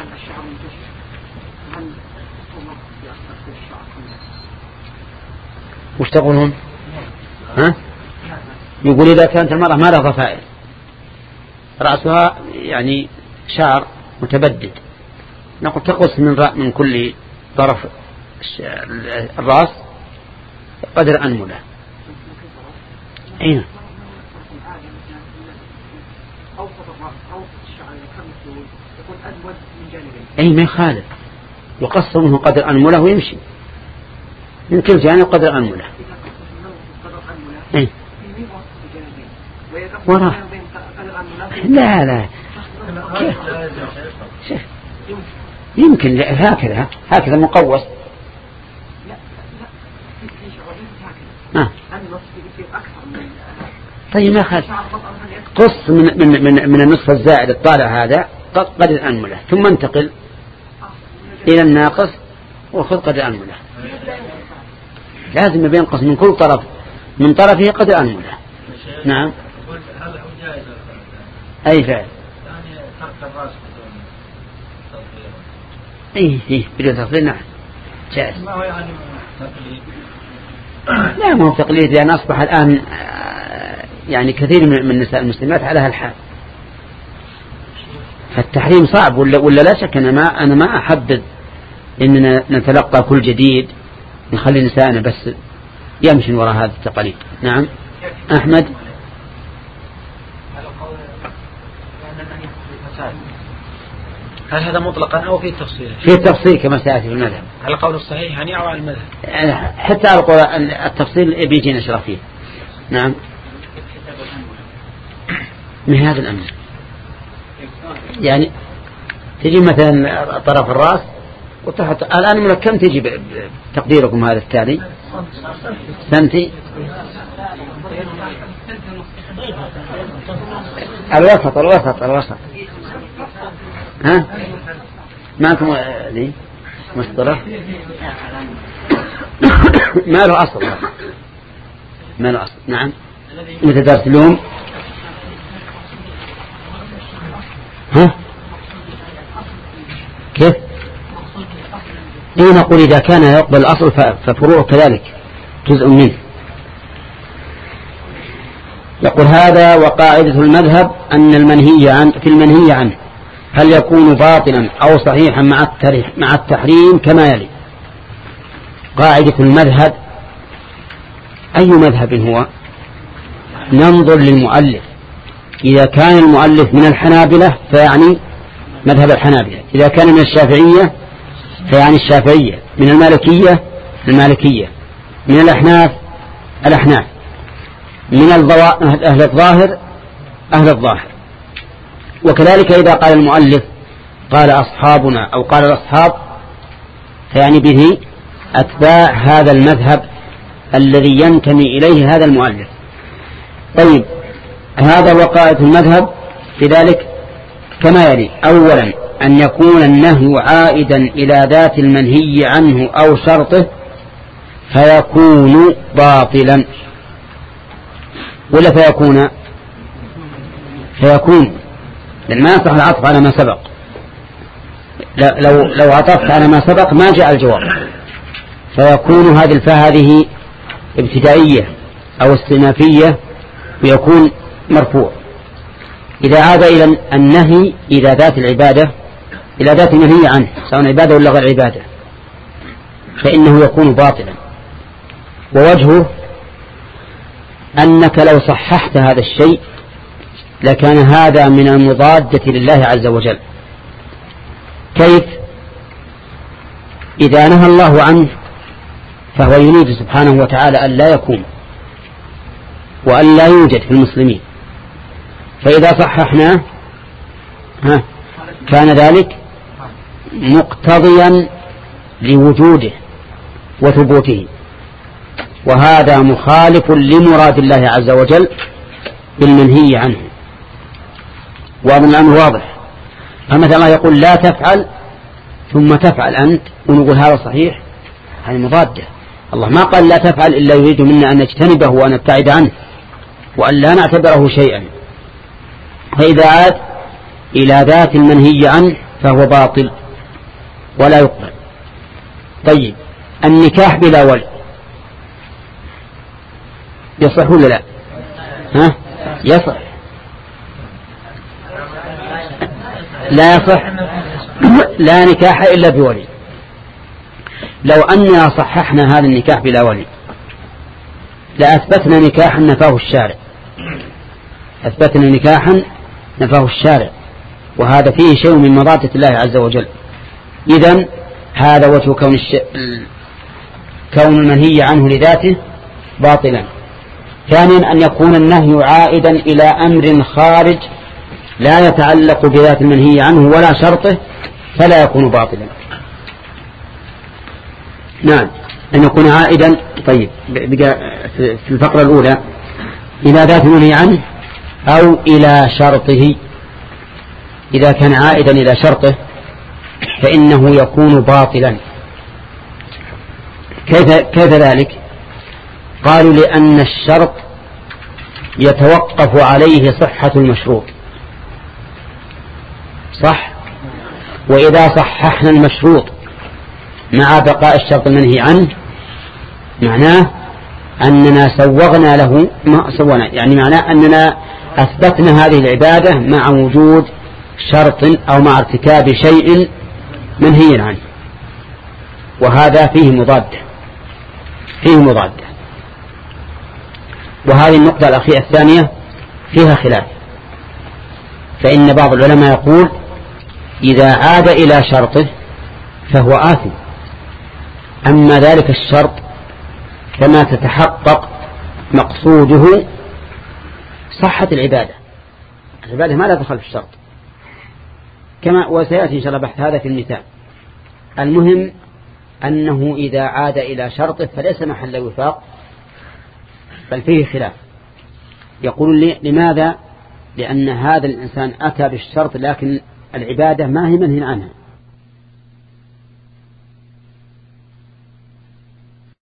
وش تقولون؟ ها يقول إذا كانت المرأة ما لها ضفائر رأسها يعني شعر متبدد نقول تقص من كل طرف الرأس قدر أنملة. أين أي ما يخالف يقص منه قدر أنملة ويمشي من كل جانب قدر أنملة. أي وراه لا يمكن هكذا مقوس. طيب ما خالف قص من النصف الزائد الطالع هذا قدر الأنملة ثم انتقل إلى الناقص وخذ قدر الأنملة. لازم ينقص من كل طرف من طرفه قدر الأنملة. نعم. أي فعل ايه بدون تفصيل. نعم جائز. ما هو يعني تقليد لا ما هو تقليد، لأن أصبح الآن يعني كثير من النساء المسلمات على هالحال، فالتحريم صعب. ولا لا شك أنا ما أحبذ إننا نتلقى كل جديد، نخلي نسائنا بس يمشي وراء هذه التقاليد. نعم أحمد. هل هذا مطلقا أو في تفصيل؟ في التفصيل كما سيأتي في المذهب. هل القول الصحيح يعني أو على المذهب؟ حتى التفصيل بيجي نشرح فيه. نعم. من هذا الأمر يعني تجي مثلا طرف الرأس وتحط الآن من كم تجي تقديركم هذا التالي سنتي الوسط ها معكم ذي مسطرة ما له أصل نعم متى درس اليوم ها كيف نقول إذا كان يقبل الأصل ففروع كذلك جزء منه. يقول هذا وقاعدة المذهب أن في المنهي عنه هل يكون باطلا أو صحيحا مع التحريم كما يلي. قاعدة المذهب أي مذهب هو؟ ننظر للمؤلف، إذا كان المؤلف من الحنابلة فيعني مذهب الحنابلة، إذا كان من الشافعية فيعني الشافعية، من المالكية المالكية، من الأحناف الأحناف، من أهل الظاهر أهل الظاهر. وكذلك إذا قال المؤلف قال أصحابنا أو قال الأصحاب فيعني به أتباع هذا المذهب الذي ينتمي إليه هذا المؤلف. طيب هذا وقاعدة المذهب في ذلك كما يلي. أولا أن يكون النهي عائدا إلى ذات المنهي عنه أو شرطه فيكون باطلا، ولا فيكون لأن ما يصح العطف على ما سبق. لو عطفت على ما سبق ما جاء الجواب، فيكون هذه الفاء هذه ابتدائية أو استئنافية ويكون مرفوع. إذا عاد إلى النهي إلى ذات العبادة إلى ذات النهي عنه سواء عبادة ولا غير عبادة فإنه يكون باطلا. ووجهه أنك لو صححت هذا الشيء لكان هذا من المضادة لله عز وجل. كيف؟ إذا نهى الله عنه فهو يريد سبحانه وتعالى أن لا يكون وأن لا يوجد في المسلمين، فإذا صححناه كان ذلك مقتضيا لوجوده وثبوته، وهذا مخالف لمراد الله عز وجل بالمنهي عنه. وأظن الأمر واضح. فمثلا يقول لا تفعل ثم تفعل أنت ونقول هذا صحيح، هذه مضادة. الله ما قال لا تفعل إلا يريد منا أن نجتنبه وأن نبتعد عنه وأن لا نعتبره شيئا. فإذا عاد إلى ذات المنهي عنه فهو باطل ولا يقبل. طيب النكاح بلا ولي يصح ولا لا؟ يصح. لا يصح، لا نكاح إلا بولي. لو أننا صححنا هذا النكاح بلا ولي لأثبتنا نكاحا نفاه الشارع، أثبتنا نكاحا نفاه الشارع، وهذا فيه شيء من مضادة الله عز وجل. إذن هذا وجه كون المنهي عنه لذاته باطلا. ثانيا أن يكون النهي عائدا إلى أمر خارج لا يتعلق بذات المنهي عنه ولا شرطه فلا يكون باطلا. نعم أن يكون عائدا. طيب في الفقرة الأولى إلى ذات المنهي عنه أو إلى شرطه. إذا كان عائدا إلى شرطه فإنه يكون باطلا. كيف ذلك؟ قالوا لأن الشرط يتوقف عليه صحة المشروط، صح؟ وإذا صححنا المشروط مع بقاء الشرط المنهي عنه معناه أننا سوغنا له ما سوغنا، يعني معناه أننا أثبتنا هذه العبادة مع وجود شرط أو مع ارتكاب شيء منهي عنه، وهذا فيه مضادة. وهذه النقطة الأخيرة الثانية فيها خلاف، فإن بعض العلماء يقول إذا عاد إلى شرطه فهو آثم، أما ذلك الشرط كما تتحقق مقصوده صحة العبادة ما لا دخل في الشرط، كما وسيأتي إن شاء الله بحث هذا في المثال. المهم أنه إذا عاد إلى شرطه فليس محل وفاق، بل فيه خلاف. يقول لي لماذا؟ لأن هذا الإنسان أتى بالشرط لكن العبادة ما هي منهي عنها،